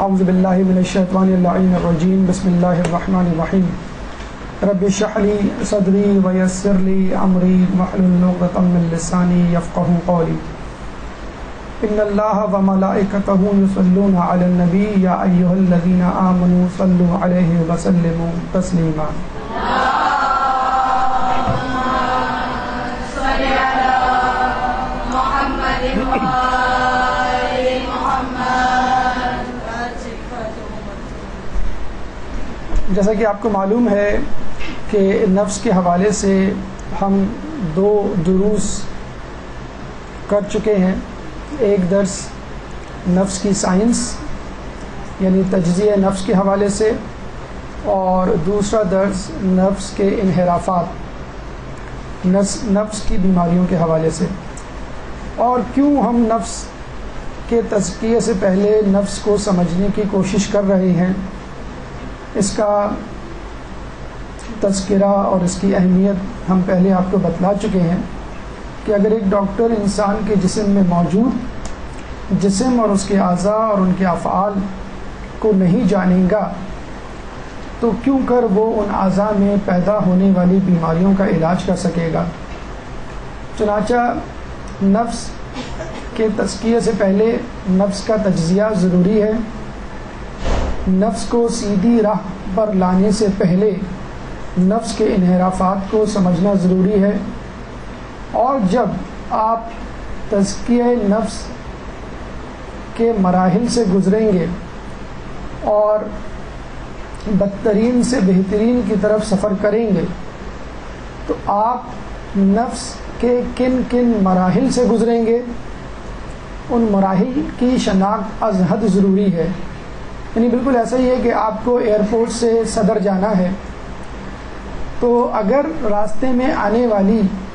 اعوذ باللہ من الشیطان اللعین الرجیم بسم اللہ الرحمن الرحیم رب اشرح لی صدری ویسر لی امری واحلل عقدۃ من لسانی یفقہوا قولی ان اللہ وملائکتہ یصلون علی النبی یا ایھا الذین آمنوا صلوا علیہ وسلموا تسلیما جیسا کہ آپ کو معلوم ہے کہ نفس کے حوالے سے ہم 2 دروس کر چکے ہیں. ایک درس نفس کی سائنس یعنی تجزیہ نفس کے حوالے سے، اور دوسرا درس نفس کے انحرافات، نفس کی بیماریوں کے حوالے سے، اور کیوں ہم نفس کے تزکیے سے پہلے نفس کو سمجھنے کی کوشش کر رہے ہیں. اس کا تذکرہ اور اس کی اہمیت ہم پہلے آپ کو بتلا چکے ہیں کہ اگر ایک ڈاکٹر انسان کے جسم میں موجود جسم اور اس کے اعضاء اور ان کے افعال کو نہیں جانے گا تو کیوں کر وہ ان اعضاء میں پیدا ہونے والی بیماریوں کا علاج کر سکے گا. چنانچہ نفس کے تزکیے سے پہلے نفس کا تجزیہ ضروری ہے. نفس کو سیدھی راہ پر لانے سے پہلے نفس کے انحرافات کو سمجھنا ضروری ہے، اور جب آپ تزکیہ نفس کے مراحل سے گزریں گے اور بدترین سے بہترین کی طرف سفر کریں گے تو آپ نفس کے کن کن مراحل سے گزریں گے، ان مراحل کی شناخت از حد ضروری ہے. یعنی بالکل ایسا ہی ہے کہ آپ کو ایئرپورٹ سے صدر جانا ہے، تو اگر راستے میں آنے والی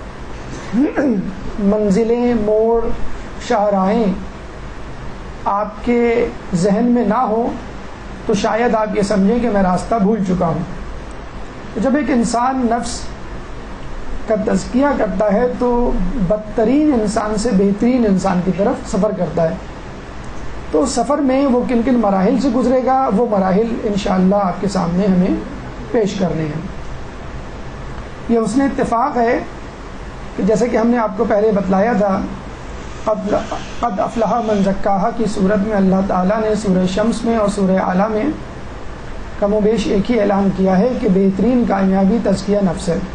منزلیں، موڑ، شاہراہیں آپ کے ذہن میں نہ ہو تو شاید آپ یہ سمجھیں کہ میں راستہ بھول چکا ہوں. جب ایک انسان نفس کا تزکیہ کرتا ہے تو بدترین انسان سے بہترین انسان کی طرف سفر کرتا ہے. تو سفر میں وہ کن کن مراحل سے گزرے گا، وہ مراحل انشاءاللہ آپ کے سامنے ہمیں پیش کرنے ہیں. یہ اس نے اتفاق ہے کہ جیسے کہ ہم نے آپ کو پہلے بتلایا تھا، قد افلح من زکاہا کی صورت میں اللہ تعالیٰ نے سورہ شمس میں اور سورہ اعلیٰ میں کم و بیش ایک ہی اعلان کیا ہے کہ بہترین کامیابی تزکیہ نفس ہے.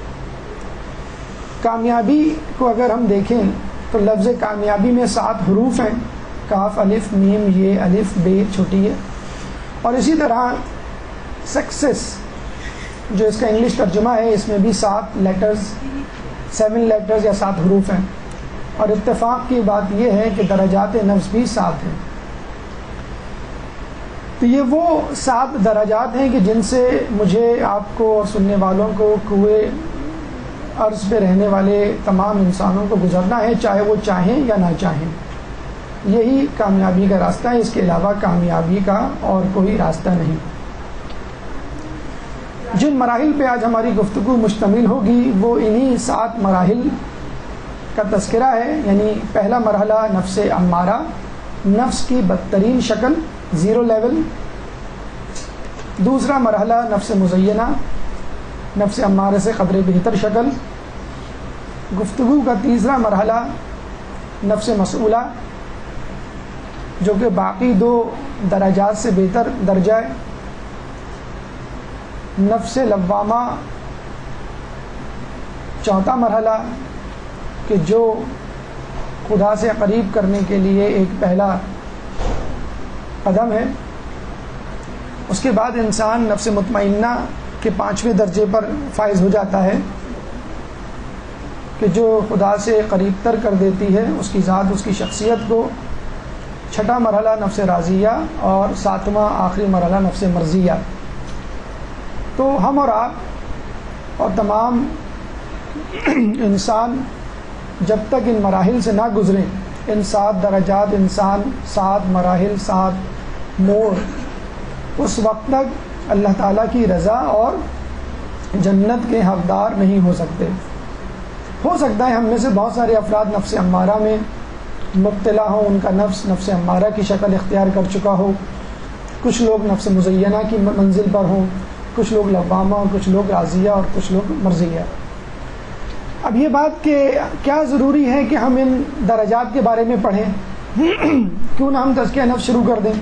کامیابی کو اگر ہم دیکھیں تو لفظ کامیابی میں 7 حروف ہیں، کاف، الف، میم، یہ، الف، بے چھوٹی ہے. اور اسی طرح سکسیس جو اس کا انگلش ترجمہ ہے، اس میں بھی 7 لیٹرز یا 7 حروف ہیں. اور اتفاق کی بات یہ ہے کہ درجات نفس بھی 7 ہیں. تو یہ وہ 7 درجات ہیں کہ جن سے مجھے، آپ کو اور سننے والوں کو کوئے عرض پہ رہنے والے تمام انسانوں کو گزرنا ہے، چاہے وہ چاہیں یا نہ چاہیں. یہی کامیابی کا راستہ ہے، اس کے علاوہ کامیابی کا اور کوئی راستہ نہیں. جن مراحل پہ آج ہماری گفتگو مشتمل ہوگی وہ انہی 7 مراحل کا تذکرہ ہے. یعنی پہلا مرحلہ نفس امارہ، نفس کی بدترین شکل، 0 لیول. دوسرا مرحلہ نفس مزینہ، نفس امارہ سے قدر بہتر شکل. گفتگو کا تیسرا مرحلہ نفس مسئولہ، جو کہ باقی 2 درجات سے بہتر درجہ ہے. نفس لوامہ چوتھا مرحلہ کہ جو خدا سے قریب کرنے کے لیے ایک پہلا قدم ہے. اس کے بعد انسان نفس مطمئنہ کے 5ویں درجے پر فائز ہو جاتا ہے کہ جو خدا سے قریب تر کر دیتی ہے اس کی ذات، اس کی شخصیت کو. چھٹا مرحلہ نفس راضیہ، اور 7واں آخری مرحلہ نفس مرضیہ. تو ہم اور آپ اور تمام انسان جب تک ان مراحل سے نہ گزریں، ان 7 درجات، انسان 7 مراحل، 7 موڑ، اس وقت تک اللہ تعالیٰ کی رضا اور جنت کے حقدار نہیں ہو سکتے. ہو سکتا ہے ہم میں سے بہت سارے افراد نفس امارہ میں مبتلا ہوں، ان کا نفس امارہ کی شکل اختیار کر چکا ہو، کچھ لوگ نفس مزینہ کی منزل پر ہوں، کچھ لوگ لوامہ، کچھ لوگ راضیہ اور کچھ لوگ مرضیہ۔ اب یہ بات کہ کیا ضروری ہے کہ ہم ان درجات کے بارے میں پڑھیں، کیوں نہ ہم تزکیہ نفس شروع کر دیں۔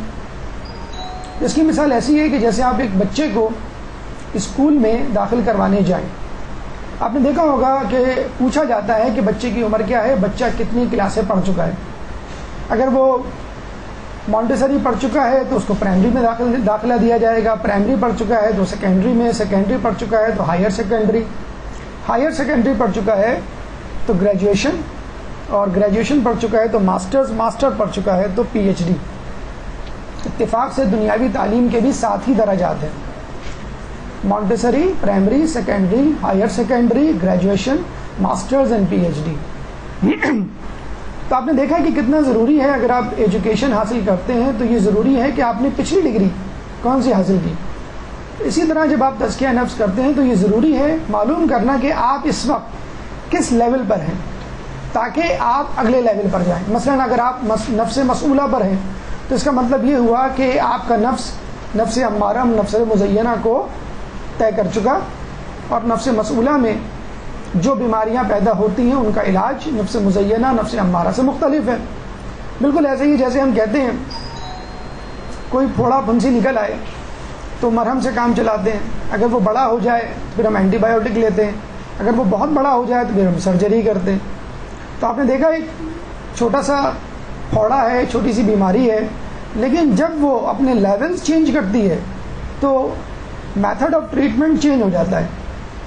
اس کی مثال ایسی ہے کہ جیسے آپ ایک بچے کو اسکول میں داخل کروانے جائیں، آپ نے دیکھا ہوگا کہ پوچھا جاتا ہے کہ بچے کی عمر کیا ہے، بچہ کتنی کلاسیں پڑھ چکا ہے۔ اگر وہ مونٹیسری پڑھ چکا ہے تو اس کو پرائمری میں داخلہ دیا جائے گا، پرائمری پڑھ چکا ہے تو سیکنڈری میں، سیکنڈری پڑھ چکا ہے تو ہائر سیکنڈری، ہائر سیکنڈری پڑھ چکا ہے تو گریجویشن، اور گریجویشن پڑھ چکا ہے تو ماسٹرز، ماسٹر پڑھ چکا ہے تو پی ایچ ڈی۔ اتفاق سے دنیاوی تعلیم کے بھی 7 ہی درجات ہیں، Montessori, primary, secondary, higher secondary, graduation, masters and P H D. تو آپ نے دیکھا کہ کتنا ضروری ہے، اگر آپ ایجوکیشن حاصل کرتے ہیں تو یہ ضروری ہے کہ آپ نے پچھلی ڈگری کون سی حاصل کی۔ اسی طرح جب آپ تزکیہ نفس کرتے ہیں تو یہ ضروری ہے معلوم کرنا کہ آپ اس وقت کس لیول پر ہیں، تاکہ آپ اگلے لیول پر جائیں۔ مثلا اگر آپ نفس مسئولہ پر ہیں تو اس کا مطلب یہ ہوا کہ آپ کا نفس امارہ، نفس مزینہ کو طے کر چکا، اور نفس مسئولہ میں جو بیماریاں پیدا ہوتی ہیں ان کا علاج نفس مزینہ، نفس امارہ سے مختلف ہے۔ بالکل ایسے ہی جیسے ہم کہتے ہیں کوئی پھوڑا پھنسی نکل آئے تو مرہم سے کام چلاتے ہیں، اگر وہ بڑا ہو جائے پھر ہم اینٹی بایوٹک لیتے ہیں، اگر وہ بہت بڑا ہو جائے تو پھر ہم سرجری کرتے ہیں۔ تو آپ نے دیکھا ایک چھوٹا سا پھوڑا ہے، چھوٹی سی بیماری ہے، لیکن جب وہ اپنے لیولز چینج کرتی ہے تو میتھڈ آف ٹریٹمنٹ چینج ہو جاتا ہے۔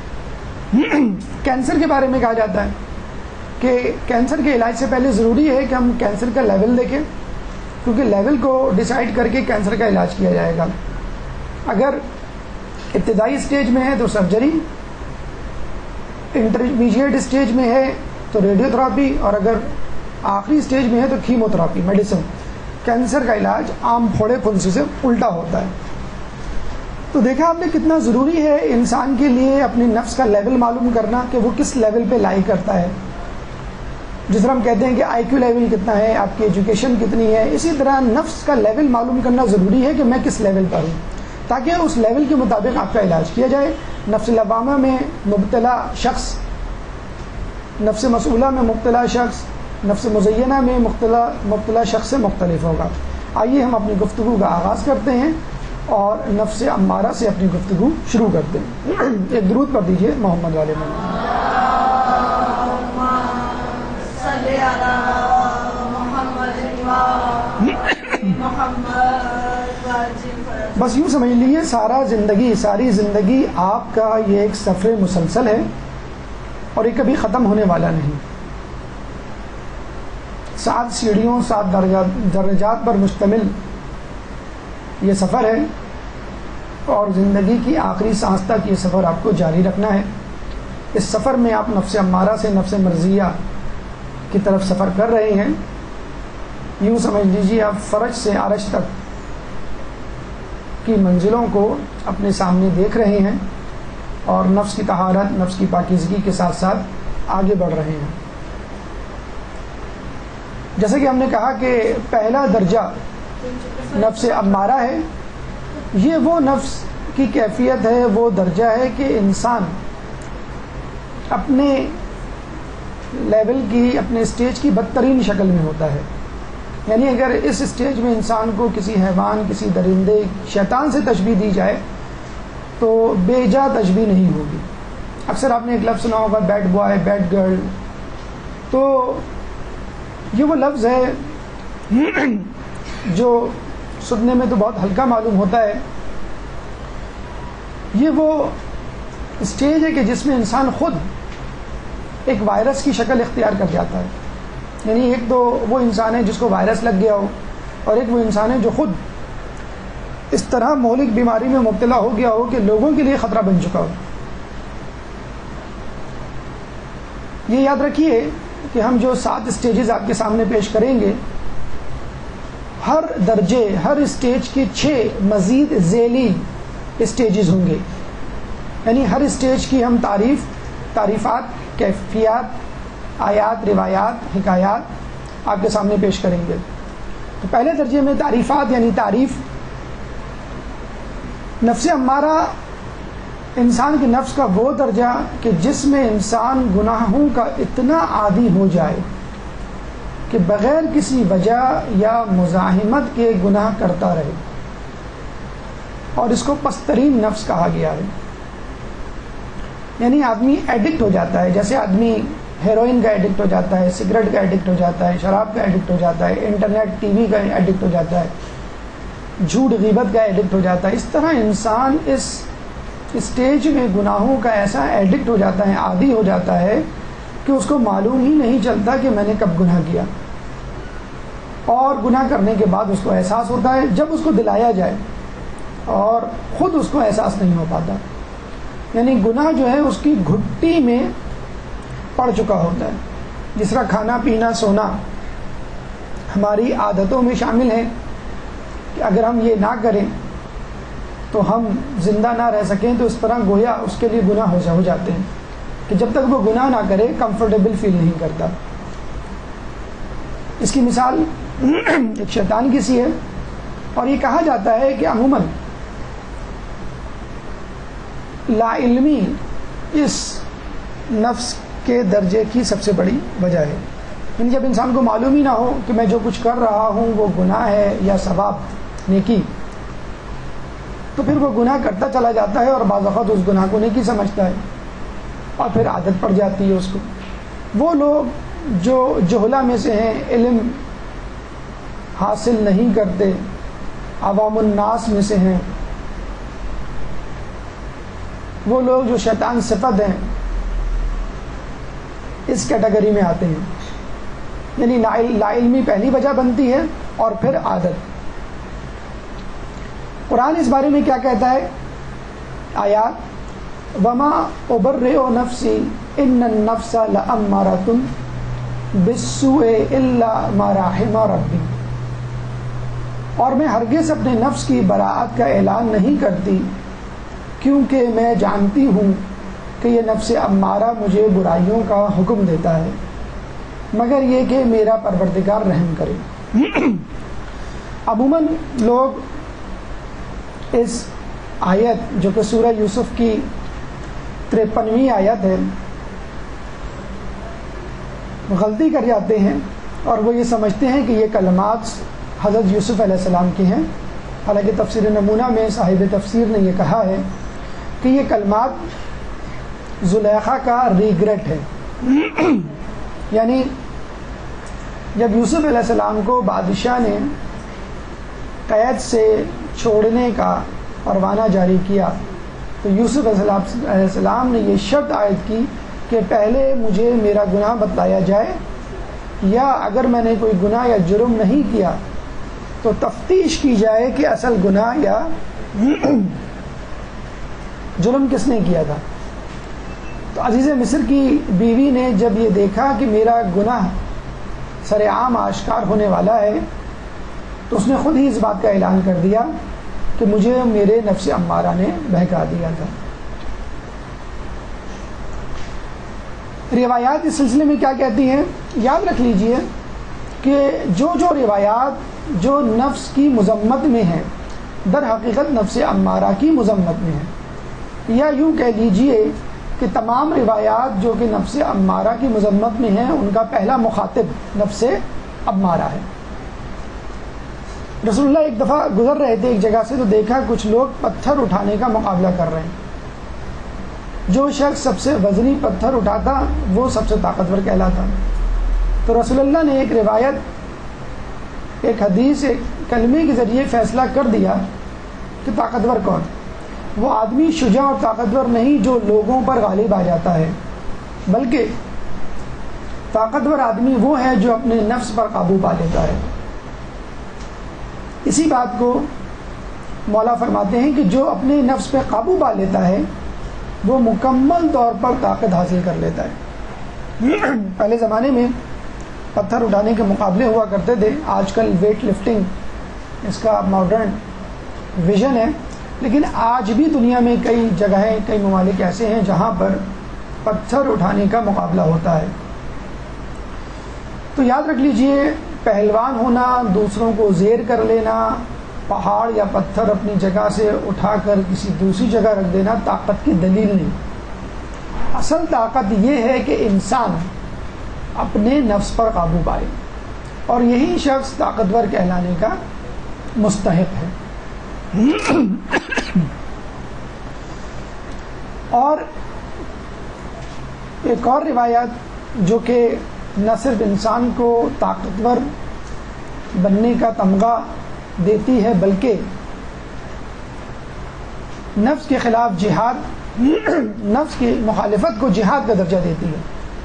کینسر کے بارے میں کہا جاتا ہے کہ کینسر کے علاج سے پہلے ضروری ہے کہ ہم کینسر کا لیول دیکھیں، کیونکہ لیول کو ڈیسائیڈ کر کے کینسر کا علاج کیا جائے گا۔ اگر ابتدائی اسٹیج میں ہے تو سرجری، انٹرمیڈیٹ اسٹیج میں ہے تو ریڈیو تھراپی، اور اگر آخری اسٹیج میں ہے تو کیمو تھراپی، میڈیسن۔ کینسر کا علاج عام پھوڑے پھنسی سے الٹا ہوتا ہے۔ تو دیکھا آپ نے کتنا ضروری ہے انسان کے لیے اپنے نفس کا لیول معلوم کرنا کہ وہ کس لیول پہ لائی کرتا ہے۔ جس طرح ہم کہتے ہیں کہ آئی کیو لیول کتنا ہے، آپ کی ایجوکیشن کتنی ہے، اسی طرح نفس کا لیول معلوم کرنا ضروری ہے کہ میں کس لیول پر ہوں، تاکہ اس لیول کے مطابق آپ کا علاج کیا جائے۔ نفس لوامہ میں مبتلا شخص، نفس مسئولہ میں مبتلا شخص، نفس مزینہ میں مبتلا شخص سے مختلف ہوگا۔ آئیے ہم اپنی گفتگو کا آغاز کرتے ہیں اور نفس امارہ سے اپنی گفتگو شروع کرتے ہیں۔ ایک درود پڑھ دیجیے محمد والے محمد۔ بس یوں سمجھ لیجیے ساری زندگی آپ کا یہ ایک سفر مسلسل ہے اور یہ کبھی ختم ہونے والا نہیں۔ 7 سیڑھیوں، 7 درجات پر مشتمل یہ سفر ہے، اور زندگی کی آخری سانس تک یہ سفر آپ کو جاری رکھنا ہے۔ اس سفر میں آپ نفس امارہ سے نفس مرضیہ کی طرف سفر کر رہے ہیں۔ یوں سمجھ لیجیے آپ فرج سے عرش تک کی منزلوں کو اپنے سامنے دیکھ رہے ہیں، اور نفس کی طہارت، نفس کی پاکیزگی کے ساتھ ساتھ آگے بڑھ رہے ہیں۔ جیسے کہ ہم نے کہا کہ پہلا درجہ نفس امارہ ہے، یہ وہ نفس کی کیفیت ہے، وہ درجہ ہے کہ انسان اپنے لیول کی، اپنے اسٹیج کی بدترین شکل میں ہوتا ہے۔ یعنی اگر اس اسٹیج میں انسان کو کسی حیوان، کسی درندے، شیطان سے تشبیہ دی جائے تو بے جا تشبیہ نہیں ہوگی۔ اکثر آپ نے ایک لفظ سنا ہوگا بیڈ بوائے، بیڈ گرل، تو یہ وہ لفظ ہے جو سننے میں تو بہت ہلکا معلوم ہوتا ہے۔ یہ وہ اسٹیج ہے کہ جس میں انسان خود ایک وائرس کی شکل اختیار کر جاتا ہے۔ یعنی ایک تو وہ انسان ہے جس کو وائرس لگ گیا ہو، اور ایک وہ انسان ہے جو خود اس طرح مہلک بیماری میں مبتلا ہو گیا ہو کہ لوگوں کے لیے خطرہ بن چکا ہو۔ یہ یاد رکھیے کہ ہم جو 7 اسٹیجز آپ کے سامنے پیش کریں گے، ہر درجے، ہر اسٹیج کے 6 مزید ذیلی اسٹیجز ہوں گے۔ یعنی ہر اسٹیج کی ہم تعریفات، کیفیات، آیات، روایات، حکایات آپ کے سامنے پیش کریں گے۔ تو پہلے درجے میں تعریفات یعنی تعریف نفس امارہ انسان کے نفس کا وہ درجہ کہ جس میں انسان گناہوں کا اتنا عادی ہو جائے کہ بغیر کسی وجہ یا مزاحمت کے گناہ کرتا رہے، اور اس کو پسترین نفس کہا گیا ہے۔ یعنی آدمی ایڈکٹ ہو جاتا ہے، جیسے آدمی ہیروئن کا ایڈکٹ ہو جاتا ہے، سگریٹ کا ایڈکٹ ہو جاتا ہے، شراب کا ایڈکٹ ہو جاتا ہے، انٹرنیٹ ٹی وی کا ایڈکٹ ہو جاتا ہے، جھوٹ غیبت کا ایڈکٹ ہو جاتا ہے۔ اس طرح انسان اس اسٹیج میں گناہوں کا ایسا ایڈکٹ ہو جاتا ہے، عادی ہو جاتا ہے کہ اس کو معلوم ہی نہیں چلتا کہ میں نے کب گناہ کیا، اور گناہ کرنے کے بعد اس کو احساس ہوتا ہے جب اس کو دلایا جائے، اور خود اس کو احساس نہیں ہو پاتا۔ یعنی گناہ جو ہے اس کی گھٹی میں پڑ چکا ہوتا ہے۔ جس طرح کھانا پینا سونا ہماری عادتوں میں شامل ہے کہ اگر ہم یہ نہ کریں تو ہم زندہ نہ رہ سکیں، تو اس طرح گویا اس کے لیے گناہ ہو جاتے ہیں کہ جب تک وہ گناہ نہ کرے کمفرٹیبل فیل نہیں کرتا۔ اس کی مثال ایک شیطان کی سی ہے، اور یہ کہا جاتا ہے کہ عموماً لا علمی اس نفس کے درجے کی سب سے بڑی وجہ ہے۔ یعنی جب انسان کو معلوم ہی نہ ہو کہ میں جو کچھ کر رہا ہوں وہ گناہ ہے یا ثواب نیکی، تو پھر وہ گناہ کرتا چلا جاتا ہے، اور بعض اوقات اس گناہ کو نیکی سمجھتا ہے، اور پھر عادت پڑ جاتی ہے اس کو۔ وہ لوگ جو جہلا میں سے ہیں، علم حاصل نہیں کرتے، عوام الناس میں سے ہیں، وہ لوگ جو شیطان صفت ہیں، اس کیٹیگری میں آتے ہیں۔ یعنی لا علمی پہلی وجہ بنتی ہے، اور پھر عادت۔ قرآن اس بارے میں کیا کہتا ہے؟ آیات وما ابرئ نفسی ان النفس لامارۃ بالسوء الا ما رحم ربی، اور میں ہرگز اپنے نفس کی براءت کا اعلان نہیں کرتی، کیونکہ میں جانتی ہوں کہ یہ نفس امارہ مجھے برائیوں کا حکم دیتا ہے، مگر یہ کہ میرا پروردگار رحم کرے۔ عموماً لوگ اس آیت جو کہ سورہ یوسف کی 53ویں آیت ہے غلطی کر جاتے ہیں، اور وہ یہ سمجھتے ہیں کہ یہ کلمات حضرت یوسف علیہ السلام کی ہیں، حالانکہ تفسیر نمونہ میں صاحب تفسیر نے یہ کہا ہے کہ یہ کلمات زلیخا کا ریگریٹ ہے۔ یعنی جب یوسف علیہ السلام کو بادشاہ نے قید سے چھوڑنے کا پروانہ جاری کیا، تو یوسف علیہ السلام نے یہ شرط عائد کی کہ پہلے مجھے میرا گناہ بتلایا جائے، یا اگر میں نے کوئی گناہ یا جرم نہیں کیا تو تفتیش کی جائے کہ اصل گناہ یا جرم کس نے کیا تھا۔ تو عزیز مصر کی بیوی نے جب یہ دیکھا کہ میرا گناہ سر عام آشکار ہونے والا ہے، تو اس نے خود ہی اس بات کا اعلان کر دیا کہ مجھے میرے نفس امارہ نے بہکا دیا تھا۔ روایات اس سلسلے میں کیا کہتی ہیں؟ یاد رکھ لیجئے کہ جو روایات جو نفس کی مذمت میں ہیں، در حقیقت نفس امارہ کی مذمت میں ہیں، یا یوں کہہ لیجئے کہ تمام روایات جو کہ نفس امارہ کی مذمت میں ہیں، ان کا پہلا مخاطب نفس امارہ ہے۔ رسول اللہ ایک دفعہ گزر رہے تھے ایک جگہ سے، تو دیکھا کچھ لوگ پتھر اٹھانے کا مقابلہ کر رہے ہیں۔ جو شخص سب سے وزنی پتھر اٹھاتا وہ سب سے طاقتور کہلاتا۔ تو رسول اللہ نے ایک روایت، ایک حدیث، ایک کلمے کے ذریعے فیصلہ کر دیا کہ طاقتور کون؟ وہ آدمی شجاع اور طاقتور نہیں جو لوگوں پر غالب آ جاتا ہے، بلکہ طاقتور آدمی وہ ہے جو اپنے نفس پر قابو پا لیتا ہے۔ اسی بات کو مولا فرماتے ہیں کہ جو اپنے نفس پہ قابو پا لیتا ہے وہ مکمل طور پر طاقت حاصل کر لیتا ہے۔ پہلے زمانے میں پتھر اٹھانے کے مقابلے ہوا کرتے تھے، آج کل ویٹ لفٹنگ اس کا ماڈرن ویژن ہے، لیکن آج بھی دنیا میں کئی جگہیں، کئی ممالک ایسے ہیں جہاں پر پتھر اٹھانے کا مقابلہ ہوتا ہے۔ تو یاد رکھ لیجئے، پہلوان ہونا، دوسروں کو زیر کر لینا، پہاڑ یا پتھر اپنی جگہ سے اٹھا کر کسی دوسری جگہ رکھ دینا طاقت کی دلیل نہیں. اصل طاقت یہ ہے کہ انسان اپنے نفس پر قابو پائے، اور یہی شخص طاقتور کہلانے کا مستحق ہے. اور ایک اور روایت جو کہ نہ صرف انسان کو طاقتور بننے کا تمغہ دیتی ہے بلکہ نفس کے خلاف جہاد، نفس کی مخالفت کو جہاد کا درجہ دیتی ہے.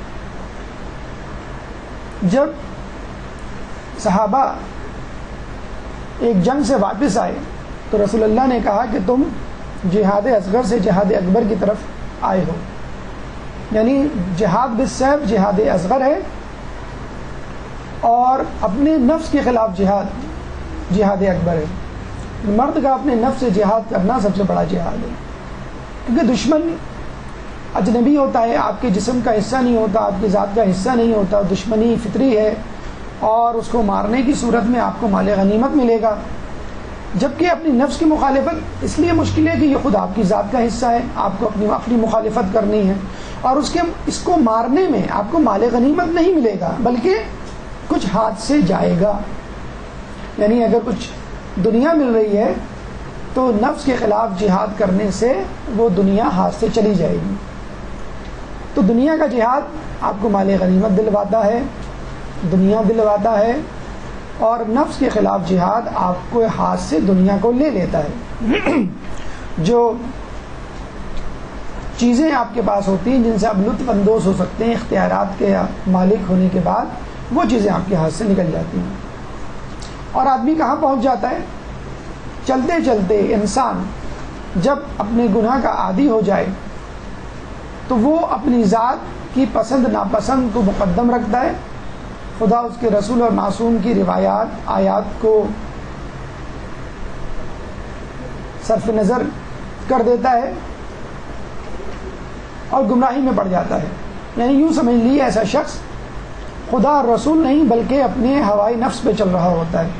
جب صحابہ ایک جنگ سے واپس آئے تو رسول اللہ نے کہا کہ تم جہاد اصغر سے جہاد اکبر کی طرف آئے ہو، یعنی جہاد بالسیف جہاد اصغر ہے، اور اپنے نفس کے خلاف جہاد اکبر ہے. مرد کا اپنے نفس سے جہاد کرنا سب سے بڑا جہاد ہے، کیونکہ دشمن اجنبی ہوتا ہے، آپ کے جسم کا حصہ نہیں ہوتا، آپ کی ذات کا حصہ نہیں ہوتا، دشمنی فطری ہے، اور اس کو مارنے کی صورت میں آپ کو مال غنیمت ملے گا. جبکہ اپنی نفس کی مخالفت اس لیے مشکل ہے کہ یہ خود آپ کی ذات کا حصہ ہے، آپ کو اپنی مخالفت کرنی ہے، اور اس کو مارنے میں آپ کو مال غنیمت نہیں ملے گا بلکہ کچھ ہاتھ سے جائے گا. یعنی اگر کچھ دنیا مل رہی ہے تو نفس کے خلاف جہاد کرنے سے وہ دنیا ہاتھ سے چلی جائے گی. تو دنیا کا جہاد آپ کو مال غنیمت دلواتا ہے، دنیا دلواتا ہے، اور نفس کے خلاف جہاد آپ کو ہاتھ سے دنیا کو لے لیتا ہے. جو چیزیں آپ کے پاس ہوتی ہیں جن سے آپ لطف اندوز ہو سکتے ہیں اختیارات کے مالک ہونے کے بعد، وہ چیزیں آپ کے ہاتھ سے نکل جاتی ہیں. اور آدمی کہاں پہنچ جاتا ہے؟ چلتے چلتے انسان جب اپنے گناہ کا عادی ہو جائے تو وہ اپنی ذات کی پسند ناپسند کو مقدم رکھتا ہے، خدا اس کے رسول اور معصوم کی روایات آیات کو صرف نظر کر دیتا ہے اور گمراہی میں پڑ جاتا ہے. یعنی یوں سمجھ لیے ایسا شخص خدا اور رسول نہیں بلکہ اپنے ہوائی نفس پہ چل رہا ہوتا ہے.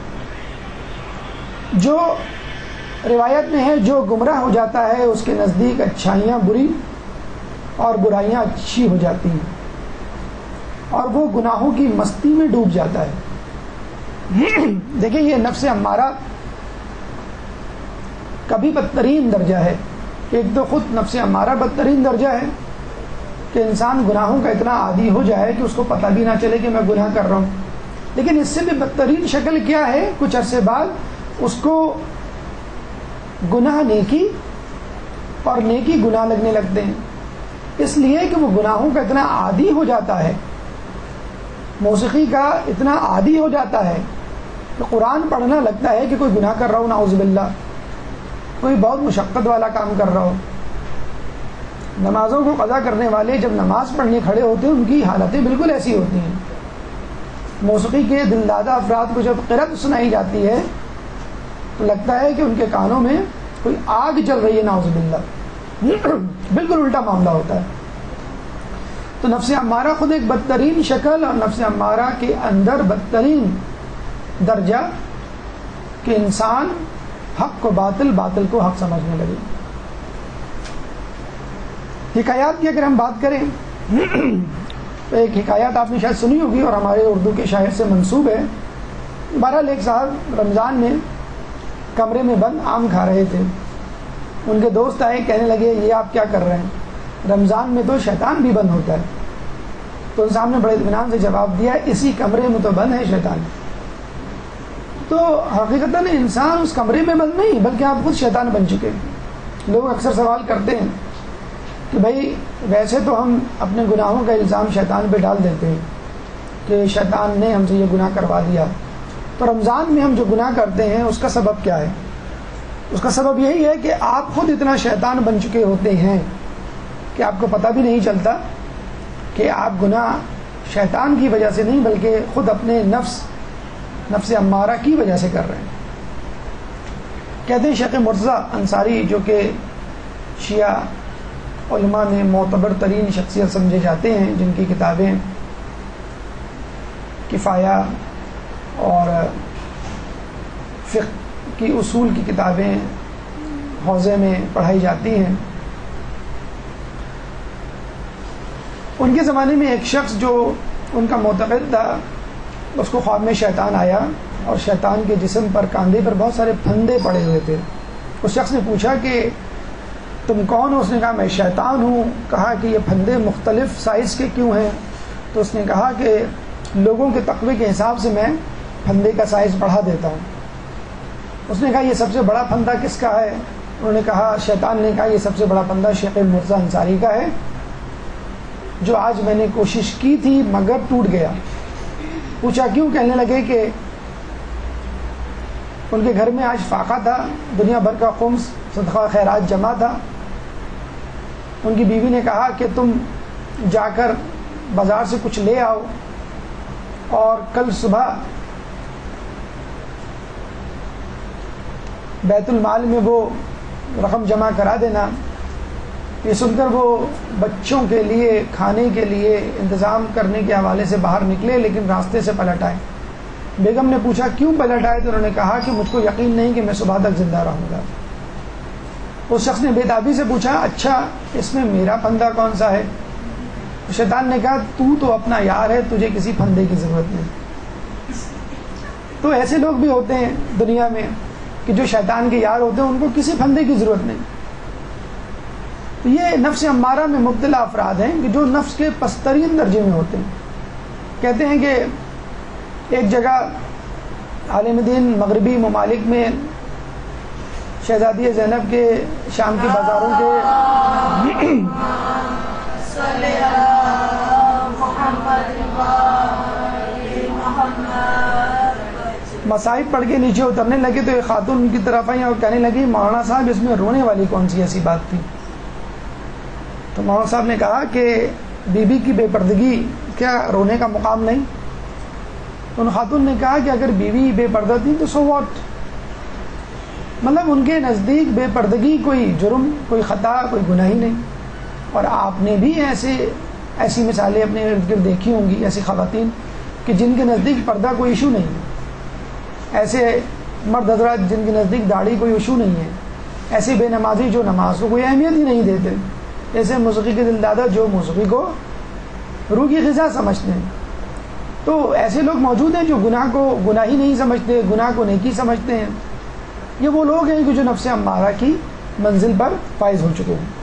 جو روایت میں ہے جو گمراہ ہو جاتا ہے اس کے نزدیک اچھائیاں بری اور برائیاں اچھی ہو جاتی ہیں، اور وہ گناہوں کی مستی میں ڈوب جاتا ہے. دیکھیں یہ نفس امارہ کبھی بدترین درجہ ہے. ایک تو خود نفس امارہ بدترین درجہ ہے کہ انسان گناہوں کا اتنا عادی ہو جائے کہ اس کو پتہ بھی نہ چلے کہ میں گناہ کر رہا ہوں. لیکن اس سے بھی بدترین شکل کیا ہے؟ کچھ عرصے بعد اس کو گناہ نیکی اور نیکی گناہ لگنے لگتے ہیں، اس لیے کہ وہ گناہوں کا اتنا عادی ہو جاتا ہے، موسیقی کا اتنا عادی ہو جاتا ہے کہ قرآن پڑھنا لگتا ہے کہ کوئی گناہ کر رہا ہو، نعوذ باللہ، کوئی بہت مشقت والا کام کر رہا ہو. نمازوں کو قضا کرنے والے جب نماز پڑھنے کھڑے ہوتے ہیں ان کی حالتیں بالکل ایسی ہوتی ہیں. موسیقی کے دل دادہ افراد کو جب قرأت سنائی جاتی ہے تو لگتا ہے کہ ان کے کانوں میں کوئی آگ جل رہی ہے، نعوذ باللہ. بالکل الٹا معاملہ ہوتا ہے. تو نفس امارہ خود ایک بدترین شکل، اور نفس امارہ کے اندر بدترین درجہ کہ انسان حق کو باطل، باطل کو حق سمجھنے لگے. حکایات کی اگر ہم بات کریں تو ایک حکایت آپ نے شاید سنی ہوگی اور ہمارے اردو کے شاعر سے منسوب ہے. بہرحال ایک صاحب رمضان میں کمرے میں بند آم کھا رہے تھے. ان کے دوست آئے، کہنے لگے یہ آپ کیا کر رہے ہیں؟ رمضان میں تو شیطان بھی بند ہوتا ہے. تو ان صاحب نے بڑے اطمینان سے جواب دیا اسی کمرے میں تو بند ہے شیطان. تو حقیقتاً انسان اس کمرے میں بند نہیں بلکہ آپ خود شیطان بن چکے. لوگ اکثر سوال کرتے ہیں کہ بھائی ویسے تو ہم اپنے گناہوں کا الزام شیطان پہ ڈال دیتے ہیں کہ شیطان نے ہم سے یہ گناہ کروا دیا، تو رمضان میں ہم جو گناہ کرتے ہیں اس کا سبب کیا ہے؟ اس کا سبب یہی ہے کہ آپ خود اتنا شیطان بن چکے ہوتے ہیں کہ آپ کو پتہ بھی نہیں چلتا کہ آپ گناہ شیطان کی وجہ سے نہیں بلکہ خود اپنے نفس امارہ کی وجہ سے کر رہے ہیں. کہتے ہیں شیخ مرتضیٰ انصاری جو کہ شیعہ علماء میں معتبر ترین شخصیت سمجھے جاتے ہیں، جن کی کتابیں کفایہ اور کی اصول کی کتابیں حوزے میں پڑھائی جاتی ہیں. ان کے زمانے میں ایک شخص جو ان کا معتقد تھا، اس کو خواب میں شیطان آیا اور شیطان کے جسم پر، کاندھے پر بہت سارے پھندے پڑے ہوئے تھے. اس شخص نے پوچھا کہ تم کون ہو؟ اس نے کہا میں شیطان ہوں. کہا کہ یہ پھندے مختلف سائز کے کیوں ہیں؟ تو اس نے کہا کہ لوگوں کے تقوی کے حساب سے میں پھندے کا سائز بڑھا دیتا ہوں. اس نے کہا یہ سب سے بڑا پھندا کس کا ہے؟ انہوں نے کہا، شیطان نے کہا یہ سب سے بڑا پھندا شیخ مرزا انصاری کا ہے، جو آج میں نے کوشش کی تھی مگر ٹوٹ گیا. پوچھا کیوں؟ کہنے لگے کہ ان کے گھر میں آج فاقہ تھا، دنیا بھر کا خمس صدقہ خیرات جمع تھا. ان کی بیوی نے کہا کہ تم جا کر بازار سے کچھ لے آؤ اور کل صبح بیت المال میں وہ رقم جمع کرا دینا. یہ سن کر وہ بچوں کے لیے کھانے کے لیے انتظام کرنے کے حوالے سے باہر نکلے، لیکن راستے سے پلٹ آئے. بیگم نے پوچھا کیوں پلٹ آئے؟ تو انہوں نے کہا کہ مجھ کو یقین نہیں کہ میں صبح تک زندہ رہوں گا. اس شخص نے بےتابی سے پوچھا اچھا اس میں میرا پھندا کون سا ہے؟ شیطان نے کہا تو اپنا یار ہے، تجھے کسی پھندے کی ضرورت نہیں. تو ایسے لوگ بھی ہوتے ہیں دنیا میں کہ جو شیطان کے یار ہوتے ہیں، ان کو کسی پھندے کی ضرورت نہیں. یہ نفس امارہ میں مبتلا افراد ہیں کہ جو نفس کے پسترین درجے میں ہوتے ہیں. کہتے ہیں کہ ایک جگہ عالم دین مغربی ممالک میں شہزادی زینب کے شام کے بازاروں کے مصائب پڑھ کے نیچے اترنے لگے تو ایک خاتون ان کی طرف آئی اور کہنے لگی مولانا صاحب اس میں رونے والی کون سی ایسی بات تھی؟ تو مولانا صاحب نے کہا کہ بی بی کی بے پردگی کیا رونے کا مقام نہیں؟ ان خاتون نے کہا کہ اگر بیوی بے پردہ تھی تو سو واٹ، مطلب ان کے نزدیک بے پردگی کوئی جرم، کوئی خطا، کوئی گناہ ہی نہیں. اور آپ نے بھی ایسی مثالیں اپنے ارد گرد دیکھی ہوں گی، ایسی خواتین کہ جن کے نزدیک پردہ کوئی ایشو نہیں ہے، ایسے مرد حضرات جن کے نزدیک داڑھی کوئی ایشو نہیں ہے، ایسے بے نمازی جو نماز کو کوئی اہمیت ہی نہیں دیتے، ایسے موسیقی کے دل دادا جو موسیقی کو روح کی غذا سمجھتے ہیں. تو ایسے لوگ موجود ہیں جو گناہ کو گناہ ہی نہیں سمجھتے، گناہ کو نیکی سمجھتے ہیں. یہ وہ لوگ ہیں کہ جو نفس امارہ کی منزل پر فائز ہو چکے ہیں.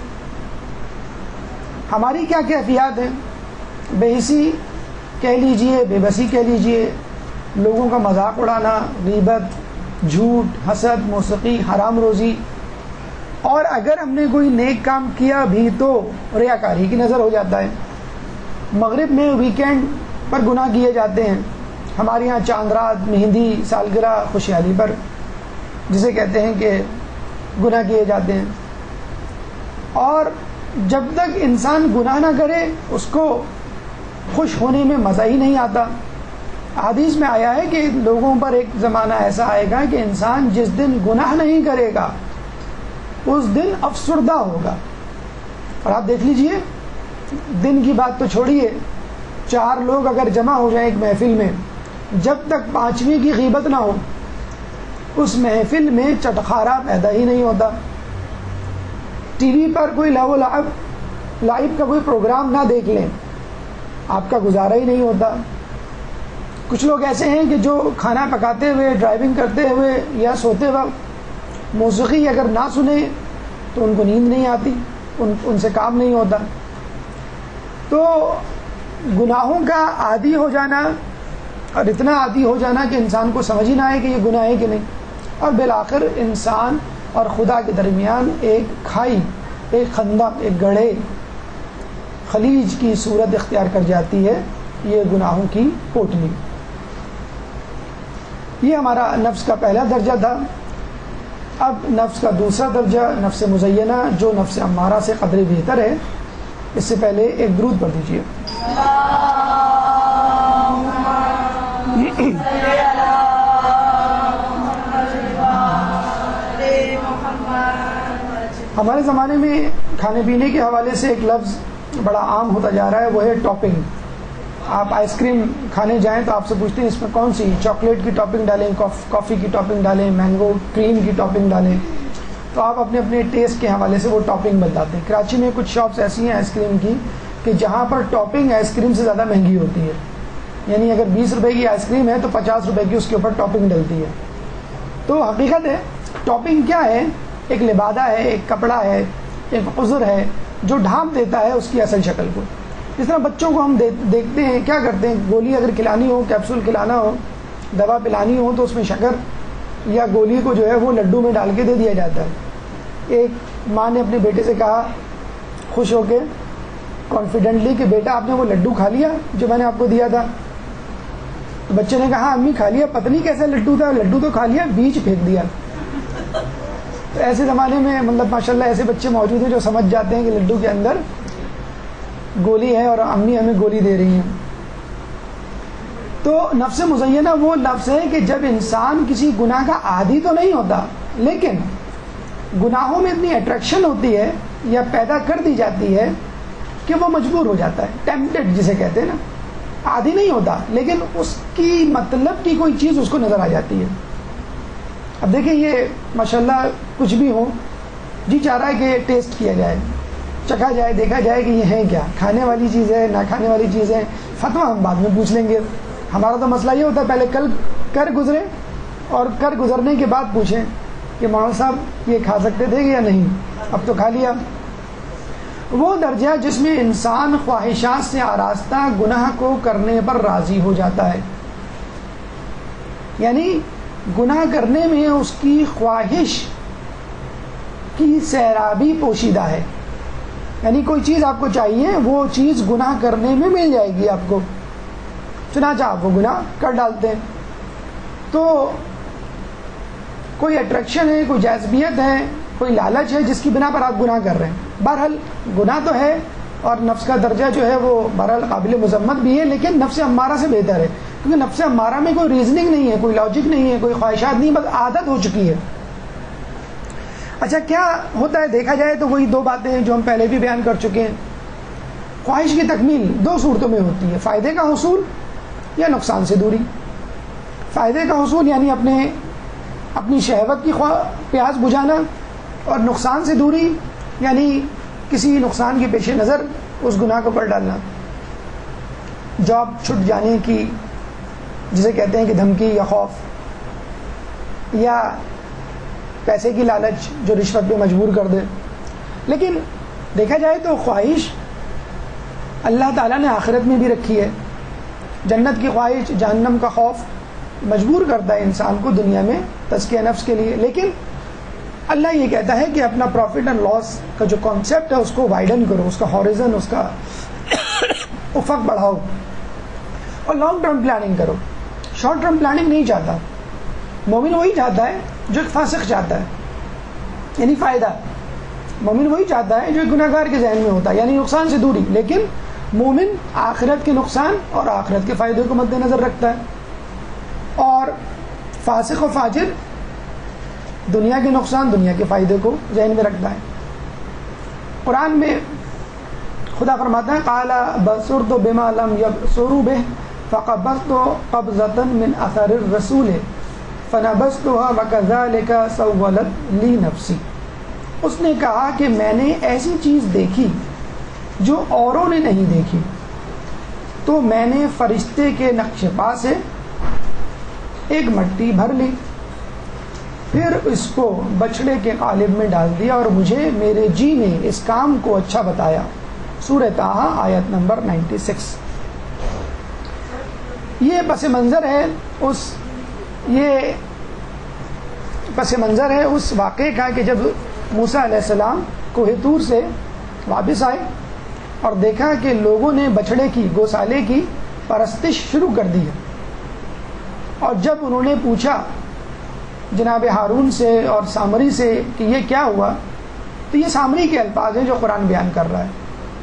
ہماری کیا کیفیات ہیں؟ بے حسی کہہ لیجئے، بے بسی کہہ لیجئے، لوگوں کا مذاق اڑانا، غیبت، جھوٹ، حسد، موسیقی، حرام روزی، اور اگر ہم نے کوئی نیک کام کیا بھی تو ریاکاری کی نظر ہو جاتا ہے. مغرب میں ویکینڈ پر گناہ کیے جاتے ہیں. ہمارے یہاں چاند رات، مہندی، سالگرہ، خوشحالی پر جسے کہتے ہیں کہ گناہ کیے جاتے ہیں. اور جب تک انسان گناہ نہ کرے اس کو خوش ہونے میں مزہ ہی نہیں آتا. حدیث میں آیا ہے کہ لوگوں پر ایک زمانہ ایسا آئے گا کہ انسان جس دن گناہ نہیں کرے گا اس دن افسردہ ہوگا. اور آپ دیکھ لیجئے، دن کی بات تو چھوڑیے، 4 لوگ اگر جمع ہو جائیں ایک محفل میں، جب تک 5ویں کی غیبت نہ ہو اس محفل میں چٹخارا پیدا ہی نہیں ہوتا. ٹی وی پر کوئی لہو لعب کا کوئی پروگرام نہ دیکھ لیں، آپ کا گزارا ہی نہیں ہوتا. کچھ لوگ ایسے ہیں کہ جو کھانا پکاتے ہوئے، ڈرائیونگ کرتے ہوئے یا سوتے وقت موسیقی اگر نہ سنیں تو ان کو نیند نہیں آتی، ان سے کام نہیں ہوتا. تو گناہوں کا عادی ہو جانا، اور اتنا عادی ہو جانا کہ انسان کو سمجھ ہی نہ آئے کہ یہ گناہ ہے کہ نہیں، اور بالآخر انسان اور خدا کے درمیان ایک کھائی، ایک خندق، ایک گڑھے، خلیج کی صورت اختیار کر جاتی ہے، یہ گناہوں کی کوٹلی. یہ ہمارا نفس کا پہلا درجہ تھا. اب نفس کا دوسرا درجہ نفس مزینہ، جو نفس امارہ سے قدرے بہتر ہے. اس سے پہلے ایک درود پڑھ دیجیے. ہمارے زمانے میں کھانے پینے کے حوالے سے ایک لفظ بڑا عام ہوتا جا رہا ہے، وہ ہے ٹاپنگ. آپ آئس کریم کھانے جائیں تو آپ سے پوچھتے ہیں اس میں کون سی چاکلیٹ کی ٹاپنگ ڈالیں, کافی کی ٹاپنگ ڈالیں, مینگو کریم کی ٹاپنگ ڈالیں, تو آپ اپنے اپنے ٹیسٹ کے حوالے سے وہ ٹاپنگ بتاتے ہیں. کراچی میں کچھ شاپس ایسی ہیں آئس کریم کی کہ جہاں پر ٹاپنگ آئس کریم سے زیادہ مہنگی ہوتی ہے, یعنی اگر 20 روپے کی آئس کریم ہے تو 50 روپے کی اس کے اوپر ٹاپنگ ڈلتی ہے. تو حقیقت ہے ٹاپنگ کیا ہے, ایک لبادہ ہے, ایک کپڑا ہے, ایک عذر ہے جو ڈھانپ دیتا ہے اس کی اصل شکل کو. اس طرح بچوں کو ہم دیکھتے ہیں کیا کرتے ہیں, گولی اگر کھلانی ہو, کیپسول کھلانا ہو, دوا پلانی ہو تو اس میں شکر یا گولی کو جو ہے وہ لڈو میں ڈال کے دے دیا جاتا ہے. ایک ماں نے اپنے بیٹے سے کہا خوش ہو کے کانفیڈنٹلی کہ بیٹا آپ نے وہ لڈو کھا لیا جو میں نے آپ کو دیا تھا؟ تو بچے نے کہا امی کھا لیا, پتہ نہیں کیسا لڈو تھا, لڈو تو کھا لیا, بیج پھینک دیا. تو ایسے زمانے میں مطلب ماشاءاللہ ایسے بچے موجود ہیں جو سمجھ جاتے ہیں کہ لڈو کے اندر گولی ہے اور امی ہمیں گولی دے رہی ہیں. تو نفس مزینہ وہ لفظ ہے کہ جب انسان کسی گناہ کا عادی تو نہیں ہوتا لیکن گناہوں میں اتنی اٹریکشن ہوتی ہے یا پیدا کر دی جاتی ہے کہ وہ مجبور ہو جاتا ہے, ٹیمپٹڈ جسے کہتے ہیں نا. عادی نہیں ہوتا لیکن اس کی مطلب کی کوئی چیز اس کو نظر آ جاتی ہے. اب دیکھیں یہ ماشاءاللہ کچھ بھی ہو, جی چاہ رہا ہے کہ ٹیسٹ کیا جائے, چکھا جائے, دیکھا جائے کہ یہ ہے کیا, کھانے والی چیز ہے نہ کھانے والی چیز ہے. فتویٰ ہم بعد میں پوچھ لیں گے. ہمارا تو مسئلہ یہ ہوتا ہے پہلے کل کر گزرے اور کر گزرنے کے بعد پوچھیں کہ مولانا صاحب یہ کھا سکتے تھے یا نہیں, اب تو کھا لیا. وہ درجہ جس میں انسان خواہشات سے آراستہ گناہ کو کرنے پر راضی ہو جاتا ہے, یعنی گناہ کرنے میں اس کی خواہش کی سیرابی پوشیدہ ہے. یعنی کوئی چیز آپ کو چاہیے, وہ چیز گناہ کرنے میں مل جائے گی آپ کو, چنانچہ آپ وہ گناہ کر ڈالتے ہیں. تو کوئی اٹریکشن ہے, کوئی جاذبیت ہے, کوئی لالچ ہے جس کی بنا پر آپ گناہ کر رہے ہیں. بہرحال گناہ تو ہے اور نفس کا درجہ جو ہے وہ بہرحال قابل مذمت بھی ہے, لیکن نفس امارہ سے بہتر ہے, کیونکہ نفس امارہ میں کوئی ریزننگ نہیں ہے, کوئی لاجک نہیں ہے, کوئی خواہشات نہیں, بس عادت ہو چکی ہے. اچھا کیا ہوتا ہے دیکھا جائے تو وہی دو باتیں جو ہم پہلے بھی بیان کر چکے ہیں. خواہش کی تکمیل دو صورتوں میں ہوتی ہے, فائدے کا حصول یا نقصان سے دوری. فائدے کا حصول یعنی اپنی شہوت کی پیاس بجھانا, اور نقصان سے دوری یعنی کسی نقصان کے پیش نظر اس گناہ کو کر ڈالنا. جاب چھٹ جانے کی جسے کہتے ہیں کہ دھمکی یا خوف, یا پیسے کی لالچ جو رشوت پہ مجبور کر دے. لیکن دیکھا جائے تو خواہش اللہ تعالیٰ نے آخرت میں بھی رکھی ہے. جنت کی خواہش, جہنم کا خوف مجبور کرتا ہے انسان کو دنیا میں تزکیہ نفس کے لیے. لیکن اللہ یہ کہتا ہے کہ اپنا پروفٹ اینڈ لاس کا جو کانسیپٹ ہے اس کو وائڈن کرو, اس کا ہاریزن, اس کا افق بڑھاؤ اور لانگ ٹرم پلاننگ کرو. شارٹ ٹرم پلاننگ نہیں چاہتا مومن, وہی چاہتا ہے جو ایک فاسق چاہتا ہے, یعنی فائدہ. مومن وہی چاہتا ہے جو ایک گناہگار کے ذہن میں ہوتا ہے, یعنی نقصان سے دوری. لیکن مومن آخرت کے نقصان اور آخرت کے فائدے کو مد نظر رکھتا ہے, اور فاسق و فاجر دنیا کے نقصان, دنیا کے فائدے کو ذہن میں رکھتا ہے. قرآن میں خدا فرماتا ہے قال بصرت بما لم يبصروا به فقبضت قبضة من اثر الرسول فنبذتها وكذلك سولت لي نفسي. اس نے کہا کہ میں نے ایسی چیز دیکھی جو اوروں نے نہیں دیکھی, تو میں نے فرشتے کے نقش پا سے ایک مٹی بھر لی, پھر اس کو بچڑے کے قالب میں ڈال دیا اور مجھے میرے جی نے اس کام کو اچھا بتایا. سورہ طٰہٰ آیت نمبر 96. یہ پس منظر ہے اس واقعے کا کہ جب موسیٰ علیہ السلام کوہ طور سے واپس آئے اور دیکھا کہ لوگوں نے بچڑے کی, گوسالے کی پرستش شروع کر دی ہے. اور جب انہوں نے پوچھا جناب ہارون سے اور سامری سے کہ یہ کیا ہوا, تو یہ سامری کے الفاظ ہیں جو قرآن بیان کر رہا ہے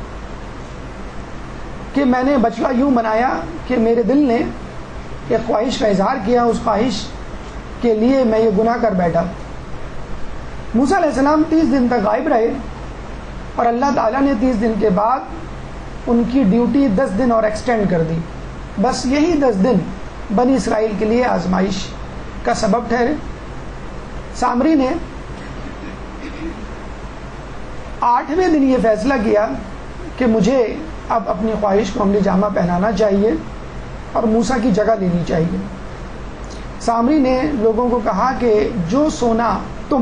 کہ میں نے بچڑا یوں بنایا کہ میرے دل نے ایک خواہش کا اظہار کیا, اس خواہش کے لیے میں یہ گناہ کر بیٹھا. موسیٰ علیہ السلام 30 دن تک غائب رہے اور اللہ تعالیٰ نے 30 دن کے بعد ان کی ڈیوٹی 10 دن اور ایکسٹینڈ کر دی. بس یہی 10 دن بنی اسرائیل کے لیے آزمائش کا سبب ٹھہرے۔ سامری نے 8ویں دن یہ فیصلہ کیا کہ مجھے اب اپنی خواہش کو عملی جامہ پہنانا چاہیے اور موسیٰ کی جگہ لینی چاہیے۔ سامری نے لوگوں کو کہا کہ جو سونا تم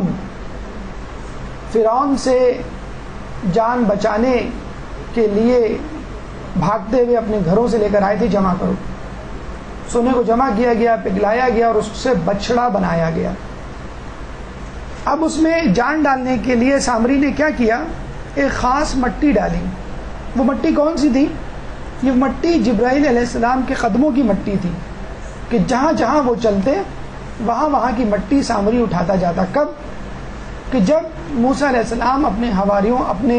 فرعون سے جان بچانے کے لیے بھاگتے ہوئے اپنے گھروں سے لے کر آئے تھے جمع کرو۔ سونے کو جمع کیا گیا، پگھلایا گیا اور اس سے بچڑا بنایا گیا۔ اب اس میں جان ڈالنے کے لیے سامری نے کیا کیا، ایک خاص مٹی ڈالی۔ وہ مٹی کون سی تھی؟ یہ مٹی جبرائیل علیہ السلام کے قدموں کی مٹی تھی کہ جہاں جہاں وہ چلتے وہاں وہاں کی مٹی سامری اٹھاتا جاتا۔ کب؟ کہ جب موسیٰ علیہ السلام اپنے حواریوں، اپنے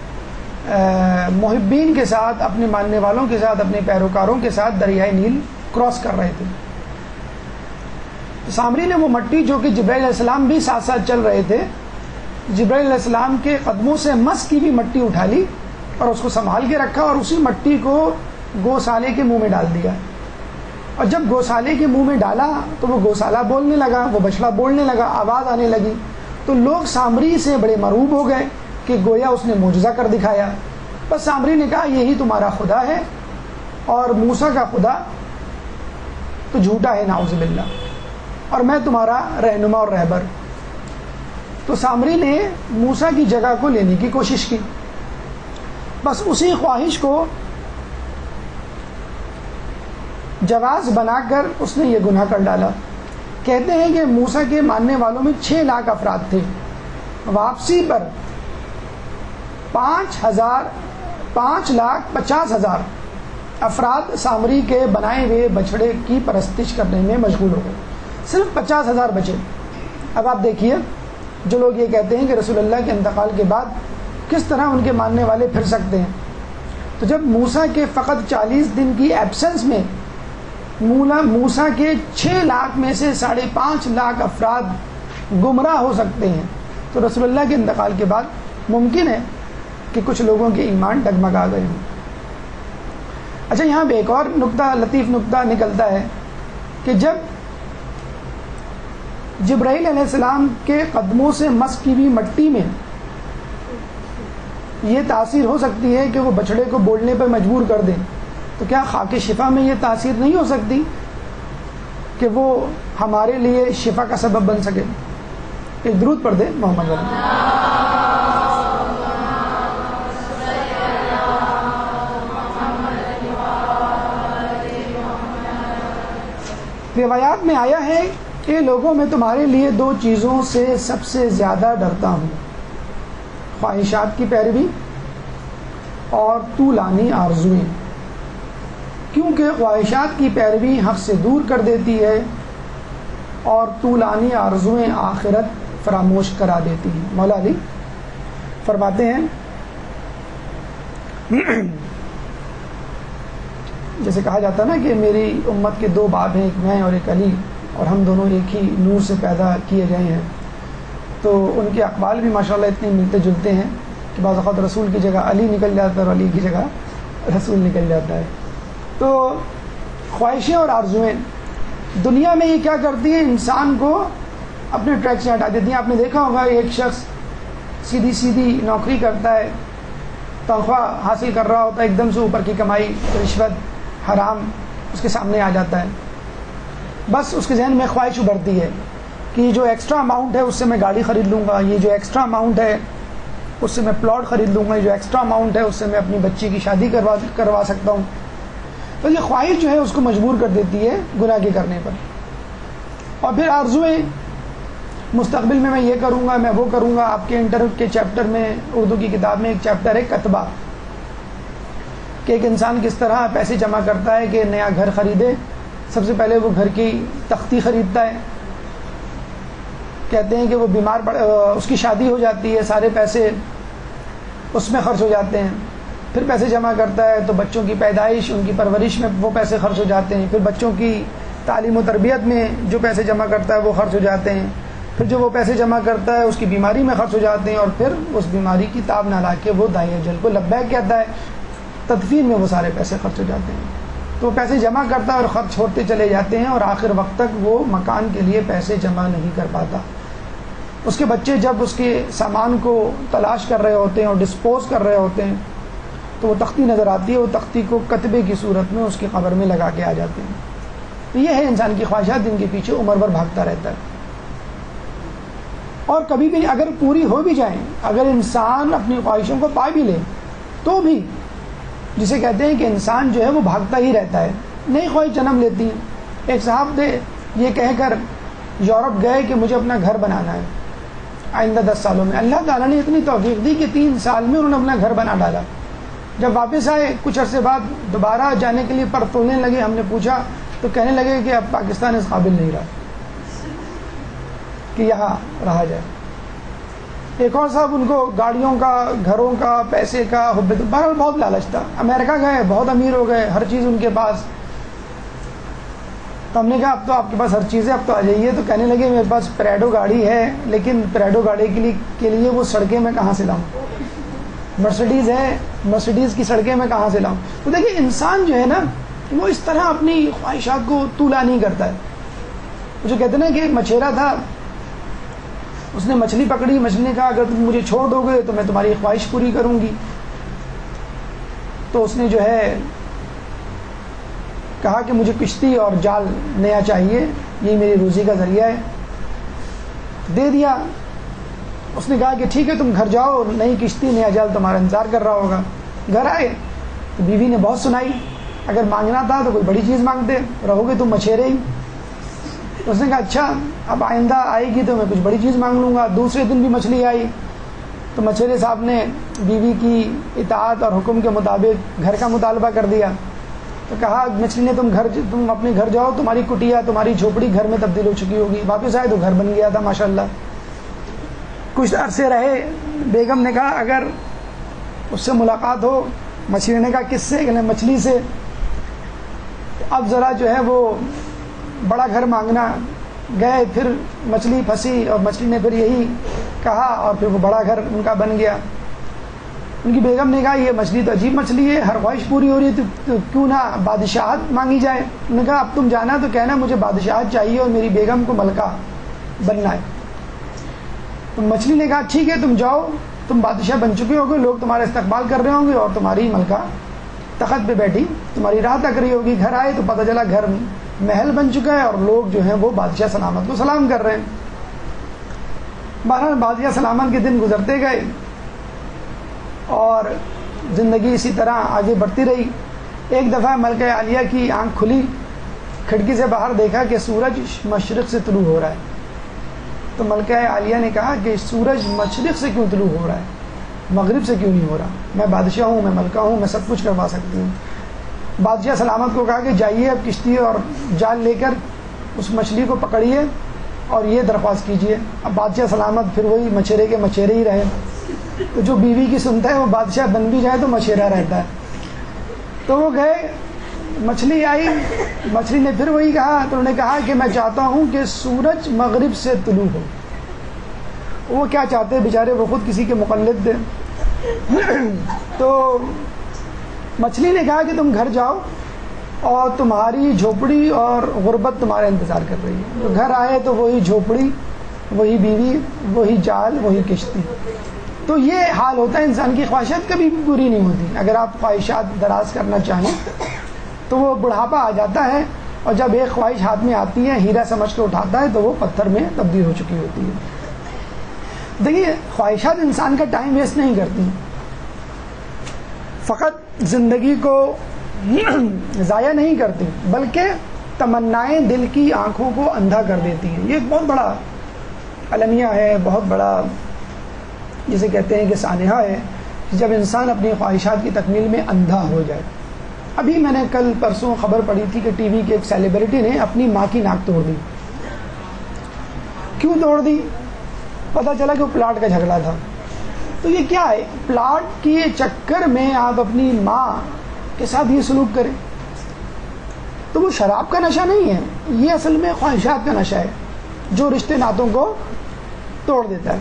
محبین کے ساتھ، اپنے ماننے والوں کے ساتھ، اپنے پیروکاروں کے ساتھ دریائے نیل کراس کر رہے تھے، سامری نے وہ مٹی جو کہ جبرائیل علیہ السلام بھی ساتھ ساتھ چل رہے تھے، جبرائیل علیہ السلام کے قدموں سے مس کی بھی مٹی اٹھا لی اور اس کو سنبھال کے رکھا اور اسی مٹی کو گوسالے کے منہ میں ڈال دیا۔ اور جب گوسالے کے منہ میں ڈالا تو وہ گوسالہ بولنے لگا، وہ بچڑا بولنے لگا، آواز آنے لگی۔ تو لوگ سامری سے بڑے مرعوب ہو گئے کہ گویا اس نے معجزہ کر دکھایا۔ بس سامری نے کہا یہی تمہارا خدا ہے اور موسیٰ کا خدا تو جھوٹا ہے، نعوذ باللہ، اور میں تمہارا رہنما اور رہبر۔ تو سامری نے موسیٰ کی جگہ کو لینے کی کوشش کی۔ بس اسی خواہش کو جواز بنا کر اس نے یہ گناہ کر ڈالا۔ کہتے ہیں کہ موسیٰ کے ماننے والوں میں 6 لاکھ افراد تھے۔ واپسی پر 5,50,000 افراد سامری کے بنائے ہوئے بچڑے کی پرستش کرنے میں مشغول ہو گئے، صرف 50,000 بچے۔ اب آپ دیکھیے، جو لوگ یہ کہتے ہیں کہ رسول اللہ کے انتقال کے بعد کس طرح ان کے ماننے والے پھر سکتے ہیں، تو جب موسیٰ کے فقط 40 دن کی ایبسنس میں موسیٰ کے 6 لاکھ میں سے 5.5 لاکھ افراد گمراہ ہو سکتے ہیں، تو رسول اللہ کے انتقال کے بعد ممکن ہے کہ کچھ لوگوں کے ایمان ڈگمگا گئے ہوں۔ اچھا، یہاں پہ ایک اور نقطہ، لطیف نقطہ نکلتا ہے کہ جب جبرائیل علیہ السلام کے قدموں سے مس کی ہوئی مٹی میں یہ تاثیر ہو سکتی ہے کہ وہ بچڑے کو بولنے پر مجبور کر دیں، تو کیا خاک شفا میں یہ تاثیر نہیں ہو سکتی کہ وہ ہمارے لیے شفا کا سبب بن سکے؟ ایک درود پڑھ دیں محمد علیہ۔ روایات میں آیا ہے کہ لوگوں میں تمہارے لیے 2 چیزوں سے سب سے زیادہ ڈرتا ہوں، خواہشات کی پیروی اور طولانی آرزوئیں، کیونکہ خواہشات کی پیروی حق سے دور کر دیتی ہے اور طولانی آرزوئیں آخرت فراموش کرا دیتی ہیں۔ مولا علی فرماتے ہیں جیسے کہا جاتا نا کہ میری امت کے 2 باپ ہیں، ایک میں اور ایک علی، اور ہم دونوں ایک ہی نور سے پیدا کیے گئے ہیں، تو ان کے اقوال بھی ماشاءاللہ اتنے ملتے جلتے ہیں کہ بعض اوقات رسول کی جگہ علی نکل جاتا ہے اور علی کی جگہ رسول نکل جاتا ہے۔ تو خواہشیں اور آرزوئیں دنیا میں یہ کیا کرتی ہیں، انسان کو اپنے ٹریک سے ہٹا دیتی ہیں۔ آپ نے دیکھا ہوگا ایک شخص سیدھی نوکری کرتا ہے، تنخواہ حاصل کر رہا ہوتا ہے، ایک دم سے اوپر کی کمائی، رشوت، حرام اس کے سامنے آ جاتا ہے، بس اس کے ذہن میں خواہش ابھرتی ہے کہ یہ جو ایکسٹرا اماؤنٹ ہے اس سے میں گاڑی خرید لوں گا، یہ جو ایکسٹرا اماؤنٹ ہے اس سے میں پلاٹ خرید لوں گا، یہ جو ایکسٹرا اماؤنٹ ہے اس سے میں اپنی بچی کی شادی کروا سکتا ہوں۔ تو یہ خواہش جو ہے اس کو مجبور کر دیتی ہے گناہ کے کرنے پر۔ اور پھر آرزوئیں، مستقبل میں یہ کروں گا، میں وہ کروں گا۔ آپ کے انٹر کے چیپٹر میں، اردو کی کتاب میں ایک چیپٹر ہے کتبہ، کہ ایک انسان کس طرح پیسے جمع کرتا ہے کہ نیا گھر خریدے۔ سب سے پہلے وہ گھر کی تختی خریدتا ہے، کہتے ہیں کہ وہ بیمار اس کی شادی ہو جاتی ہے، سارے پیسے اس میں خرچ ہو جاتے ہیں۔ پھر پیسے جمع کرتا ہے تو بچوں کی پیدائش، ان کی پرورش میں وہ پیسے خرچ ہو جاتے ہیں۔ پھر بچوں کی تعلیم و تربیت میں جو پیسے جمع کرتا ہے وہ خرچ ہو جاتے ہیں۔ پھر جو وہ پیسے جمع کرتا ہے اس کی بیماری میں خرچ ہو جاتے ہیں، اور پھر اس بیماری کی تاب نہ لا کے وہ دائی اجل کو لبیک کہتا ہے، تدفین میں وہ سارے پیسے خرچ ہو جاتے ہیں۔ تو وہ پیسے جمع کرتا ہے اور خرچ ہوتے چلے جاتے ہیں، اور آخر وقت تک وہ مکان کے لیے پیسے جمع نہیں کر پاتا۔ اس کے بچے جب اس کے سامان کو تلاش کر رہے ہوتے ہیں اور ڈسپوز کر رہے ہوتے ہیں تو وہ تختی نظر آتی ہے، وہ تختی کو کتبے کی صورت میں اس کی قبر میں لگا کے آ جاتے ہیں۔ تو یہ ہے انسان کی خواہشات جن کے پیچھے عمر بھر بھاگتا رہتا ہے، اور کبھی بھی اگر پوری ہو بھی جائیں، اگر انسان اپنی خواہشوں کو پا بھی لے تو بھی جسے کہتے ہیں کہ انسان جو ہے وہ بھاگتا ہی رہتا ہے، نئی خواہش جنم لیتی ہے۔ ایک صاحب تھے یہ کہہ کر یورپ گئے کہ مجھے اپنا گھر بنانا ہے آئندہ 10 سالوں میں۔ اللہ تعالیٰ نے اتنی توفیق دی کہ 3 سال میں انہوں نے اپنا گھر بنا ڈالا۔ جب واپس آئے کچھ عرصے بعد دوبارہ جانے کے لیے پر تولنے لگے، ہم نے پوچھا تو کہنے لگے کہ اب پاکستان اس قابل نہیں رہا کہ یہاں رہا جائے۔ ایک اور صاحب ان کو گاڑیوں کا، گھروں کا، پیسے کا بہرحال بہت لالچ تھا۔ امریکہ گئے، بہت امیر ہو گئے، ہر چیز ان کے پاس۔ تو ہم نے کہا اب تو آپ کے پاس ہر چیز ہے، اب تو آ جائیے۔ تو کہنے لگے میرے پاس پریڈو گاڑی ہے، لیکن پریڈو گاڑی کے لیے وہ سڑکیں میں کہاں سے لاؤں؟ مرسڈیز ہے، مرسڈیز کی سڑکیں میں کہاں سے لاؤں؟ تو دیکھیے انسان جو ہے نا وہ اس طرح اپنی خواہشات کو تولا نہیں کرتا ہے۔ جو کہتے ہیں نا کہ ایک مچھیرا تھا، اس نے مچھلی پکڑی، مچھلی نے کہا اگر تم مجھے چھوڑ دو گے تو میں تمہاری خواہش پوری کروں گی۔ تو اس نے جو ہے کہا کہ مجھے کشتی اور جال نیا چاہیے، یہی میری روزی کا ذریعہ ہے۔ دے دیا۔ اس نے کہا کہ ٹھیک ہے تم گھر جاؤ، نئی کشتی نیا جال تمہارا انتظار کر رہا ہوگا۔ گھر آئے تو بیوی نے بہت سنائی، اگر مانگنا تھا تو کوئی بڑی چیز مانگتے، رہو گے تم مچھیرے ہی۔ اس نے کہا اچھا اب آئندہ آئے گی تو میں کچھ بڑی چیز مانگ لوں گا۔ دوسرے دن بھی مچھلی آئی تو مچھیرے صاحب نے بیوی کی اطاعت اور حکم کے مطابق گھر کا مطالبہ کر دیا۔ تو کہا مچھلی نے تم اپنے گھر جاؤ، تمہاری کٹیا، تمہاری جھوپڑی گھر میں تبدیل ہو چکی ہوگی۔ واپس آئے تو گھر بن گیا تھا ماشاءاللہ۔ کچھ عرصے رہے، بیگم نے کہا اگر اس سے ملاقات ہو، مچھلی نے کہا کس سے؟ کہ مچھلی سے۔ اب ذرا جو ہے وہ بڑا گھر مانگنا گئے، پھر مچھلی پھنسی اور مچھلی نے پھر یہی کہا اور پھر وہ بڑا گھر ان کا بن گیا۔ ان کی بیگم نے کہا یہ مچھلی تو عجیب مچھلی ہے، ہر خواہش پوری ہو رہی ہے تو کیوں نہ بادشاہت مانگی جائے۔ انہوں نے کہا اب تم جانا تو کہنا مجھے بادشاہت چاہیے اور میری بیگم کو ملکہ بننا ہے۔ تو مچھلی نے کہا ٹھیک ہے تم جاؤ، تم بادشاہ بن چکے ہوگے، لوگ تمہارا استقبال کر رہے ہوں گے اور تمہاری ملکہ تخت پہ بیٹھی تمہاری راہ تک رہی ہوگی۔ گھر آئے تو پتہ چلا گھر محل بن چکا ہے اور لوگ جو ہیں وہ بادشاہ سلامت کو سلام کر رہے ہیں۔ بہرحال بادشاہ سلامت کے دن گزرتے گئے اور زندگی اسی طرح آگے بڑھتی رہی۔ ایک دفعہ ملکہ عالیہ کی آنکھ کھلی، کھڑکی سے باہر دیکھا کہ سورج مشرق سے طلوع ہو رہا ہے۔ تو ملکہ عالیہ نے کہا کہ سورج مشرق سے کیوں طلوع ہو رہا ہے، مغرب سے کیوں نہیں ہو رہا؟ میں بادشاہ ہوں، میں ملکہ ہوں، میں سب کچھ کروا سکتی ہوں۔ بادشاہ سلامت کو کہا کہ جائیے اب کشتی اور جال لے کر اس مچھلی کو پکڑیے اور یہ درخواست کیجیے۔ اب بادشاہ سلامت پھر وہی مچھیرے کے مچھیرے ہی رہے۔ تو جو بیوی کی سنتا ہے وہ بادشاہ بن بھی جائے تو مچھیرا رہتا ہے۔ تو وہ گئے، مچھلی آئی، مچھلی نے پھر وہی کہا۔ تو انہوں نے کہا کہ میں چاہتا ہوں کہ سورج مغرب سے طلوع ہو۔ وہ کیا چاہتے بیچارے، وہ خود کسی کے مقلد تھے۔ تو مچھلی نے کہا کہ تم گھر جاؤ اور تمہاری جھوپڑی اور غربت تمہارا انتظار کر رہی ہے۔ تو گھر آئے تو وہی جھوپڑی، وہی بیوی، وہی جال، وہی کشتی۔ تو یہ حال ہوتا ہے، انسان کی خواہشات کبھی بھی پوری نہیں ہوتی۔ اگر آپ خواہشات دراز کرنا چاہیں تو وہ بڑھاپا آ جاتا ہے، اور جب ایک خواہش ہاتھ میں آتی ہے، ہیرا سمجھ کے اٹھاتا ہے تو وہ پتھر میں تبدیل ہو چکی ہوتی ہے۔ دیکھیے خواہشات انسان کا ٹائم ویسٹ نہیں کرتی، فقط زندگی کو ضائع نہیں کرتی بلکہ تمنائیں دل کی آنکھوں کو اندھا کر دیتی ہیں۔ یہ ایک بہت بڑا المیہ ہے، بہت بڑا جسے کہتے ہیں کہ سانحہ ہے، جب انسان اپنی خواہشات کی تکمیل میں اندھا ہو جائے۔ ابھی میں نے کل پرسوں خبر پڑھی تھی کہ ٹی وی کے ایک سیلیبریٹی نے اپنی ماں کی ناک توڑ دی۔ کیوں توڑ دی؟ پتہ چلا کہ وہ پلاٹ کا جھگڑا تھا۔ تو یہ کیا ہے؟ پلاٹ کے چکر میں آپ اپنی ماں کے ساتھ یہ سلوک کریں تو وہ شراب کا نشہ نہیں ہے، یہ اصل میں خواہشات کا نشہ ہے جو رشتے ناتوں کو توڑ دیتا ہے۔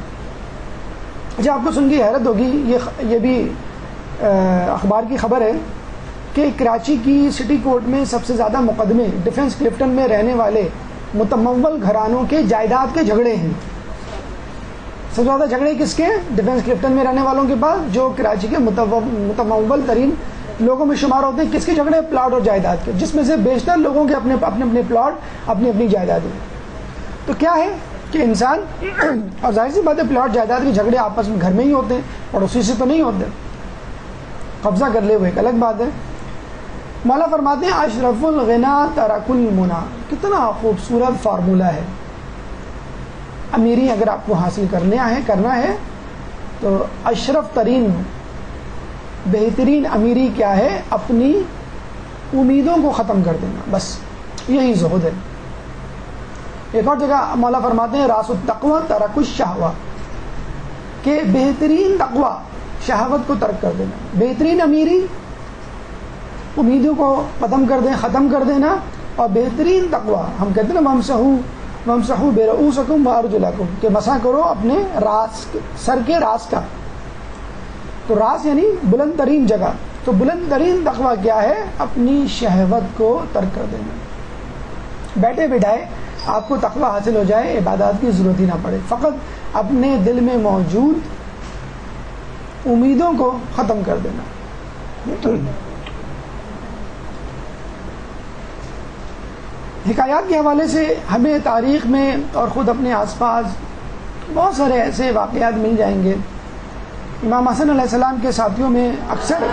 اچھا آپ کو سن کے حیرت ہوگی، یہ بھی اخبار کی خبر ہے کہ کراچی کی سٹی کورٹ میں سب سے زیادہ مقدمے ڈیفنس کلفٹن میں رہنے والے متمول گھرانوں کے جائیداد کے جھگڑے ہیں. سب سے زیادہ جھگڑے کس کے ہیں؟ ڈیفنس کلفٹن میں رہنے والوں کے پاس، جو کراچی کے متمول ترین لوگوں میں شمار ہوتے ہیں. کس کے جھگڑے؟ پلاٹ اور جائیداد کے، جس میں سے بیشتر لوگوں کے اپنے اپنے پلاٹ، اپنی اپنی جائیدادیں. تو کیا ہے کہ انسان اور ظاہر سی بات ہے پلاٹ جائیداد کے جھگڑے آپس میں گھر میں ہی ہوتے ہیں، پڑوسی سے تو نہیں ہوتے. قبضہ کر لے ہوئے ایک الگ بات ہے. مولا فرماتے ہیں اشرف الغنا ترک المنا. کتنا خوبصورت فارمولہ ہے. امیری اگر آپ کو حاصل کرنا ہے تو اشرف ترین بہترین امیری کیا ہے؟ اپنی امیدوں کو ختم کر دینا، بس یہی زہد ہے. ایک اور جگہ مولا فرماتے ہیں راس التقوی ترک الشہوہ، کہ بہترین تقوی شہوت کو ترک کر دینا. بہترین امیری امیدوں کو ختم کر دینا. اور بہترین تقوی ہم کہتے ہیں وَامْسَحُوا بِرُؤُوسِكُمْ وَأَرْجُلَكُمْ، کہ مسح کرو اپنے راس، سر کے راس کا. تو راس یعنی بلند ترین جگہ. تو بلند ترین تقوی کیا ہے؟ اپنی شہوت کو ترک کر دینا. بیٹھے بٹھائے آپ کو تقوی حاصل ہو جائے، عبادات کی ضرورت ہی نہ پڑے، فقط اپنے دل میں موجود امیدوں کو ختم کر دینا. حکایات کے حوالے سے ہمیں تاریخ میں اور خود اپنے آس پاس بہت سارے ایسے واقعات مل جائیں گے. امام حسن علیہ السلام کے ساتھیوں میں اکثر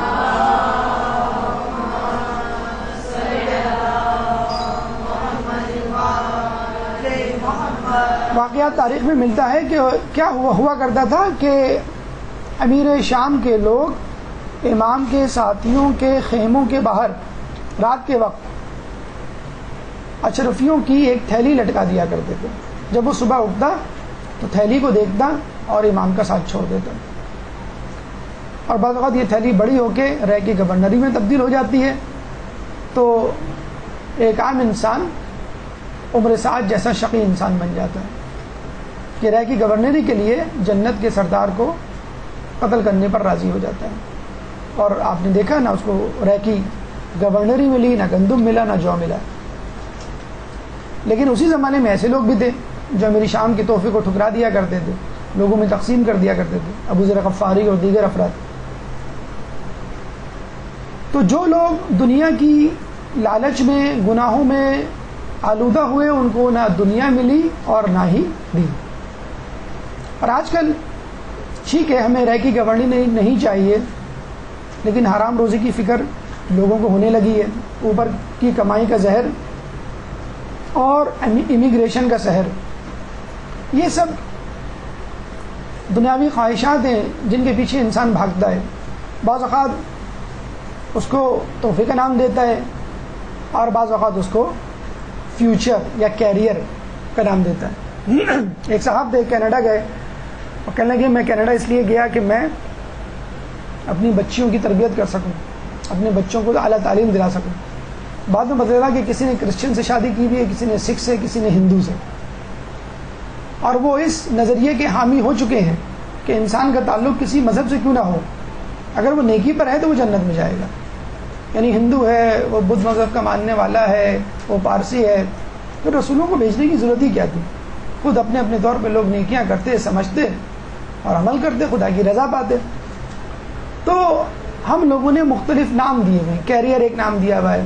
واقعات تاریخ میں ملتا ہے کہ کیا ہوا کرتا تھا کہ امیر شام کے لوگ امام کے ساتھیوں کے خیموں کے باہر رات کے وقت اشرفیوں کی ایک تھیلی لٹکا دیا کرتے تھے. جب وہ صبح اٹھتا تو تھیلی کو دیکھتا اور امام کا ساتھ چھوڑ دیتا. اور بعض اوقات یہ تھیلی بڑی ہو کے رہ کی گورنری میں تبدیل ہو جاتی ہے. تو ایک عام انسان عمر سعد جیسا شقی انسان بن جاتا ہے کہ رہ کی گورنری کے لیے جنت کے سردار کو قتل کرنے پر راضی ہو جاتا ہے. اور آپ نے دیکھا نہ اس کو رہ کی گورنری ملی، نہ گندم ملا، نہ جو ملا. لیکن اسی زمانے میں ایسے لوگ بھی تھے جو میری شام کے تحفے کو ٹھکرا دیا کرتے تھے، لوگوں میں تقسیم کر دیا کرتے تھے، ابو ذر غفاری اور دیگر افراد. تو جو لوگ دنیا کی لالچ میں، گناہوں میں آلودہ ہوئے، ان کو نہ دنیا ملی اور نہ ہی دی. اور آج کل ٹھیک ہے ہمیں رہ کی گورنری نہیں چاہیے، لیکن حرام روزی کی فکر لوگوں کو ہونے لگی ہے. اوپر کی کمائی کا زہر اور امیگریشن کا زہر، یہ سب دنیاوی خواہشات ہیں جن کے پیچھے انسان بھاگتا ہے. بعض اوقات اس کو تحفے کا نام دیتا ہے اور بعض اوقات اس کو فیوچر یا کیریئر کا نام دیتا ہے. ایک صاحب تھے کینیڈا گئے اور کہنے لگے میں کینیڈا اس لیے گیا کہ میں اپنی بچیوں کی تربیت کر سکوں، اپنے بچوں کو اعلیٰ تعلیم دلا سکوں. بعد میں پتہ چلا کہ کسی نے کرسچن سے شادی کی ہوئی ہے، کسی نے سکھ سے، کسی نے ہندو سے. اور وہ اس نظریے کے حامی ہو چکے ہیں کہ انسان کا تعلق کسی مذہب سے کیوں نہ ہو، اگر وہ نیکی پر ہے تو وہ جنت میں جائے گا. یعنی ہندو ہے، وہ بدھ مذہب کا ماننے والا ہے، وہ پارسی ہے، تو رسولوں کو بھیجنے کی ضرورت ہی کیا تھی؟ خود اپنے اپنے طور پہ لوگ نیکیاں کرتے، سمجھتے اور عمل کرتے، خدا کی رضا پاتے. تو ہم لوگوں نے مختلف نام دیے ہوئے ہیں. کیریئر ایک نام دیا ہوا ہے،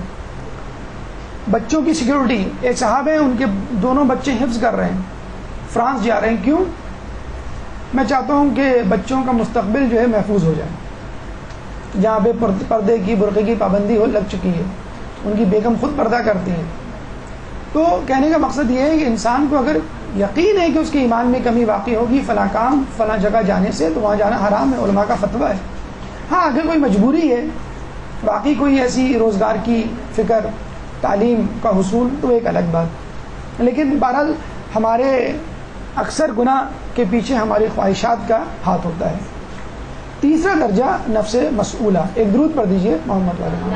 بچوں کی سیکیورٹی. ایک صاحب ہیں ان کے دونوں بچے حفظ کر رہے ہیں، فرانس جا رہے ہیں. کیوں؟ میں چاہتا ہوں کہ بچوں کا مستقبل جو ہے محفوظ ہو جائے. جہاں پہ پردے کی، برقعے کی پابندی لگ چکی ہے، ان کی بیگم خود پردہ کرتی ہیں. تو کہنے کا مقصد یہ ہے کہ انسان کو اگر یقین ہے کہ اس کے ایمان میں کمی واقع ہوگی فلاں کام فلاں جگہ جانے سے، تو وہاں جانا حرام ہے، علماء کا فتویٰ ہے. ہاں اگر کوئی مجبوری ہے، باقی کوئی ایسی روزگار کی فکر، تعلیم کا حصول، تو ایک الگ بات. لیکن بہرحال ہمارے اکثر گناہ کے پیچھے ہماری خواہشات کا ہاتھ ہوتا ہے. تیسرا درجہ نفس مسئولہ. ایک درود پڑھ دیجئے محمد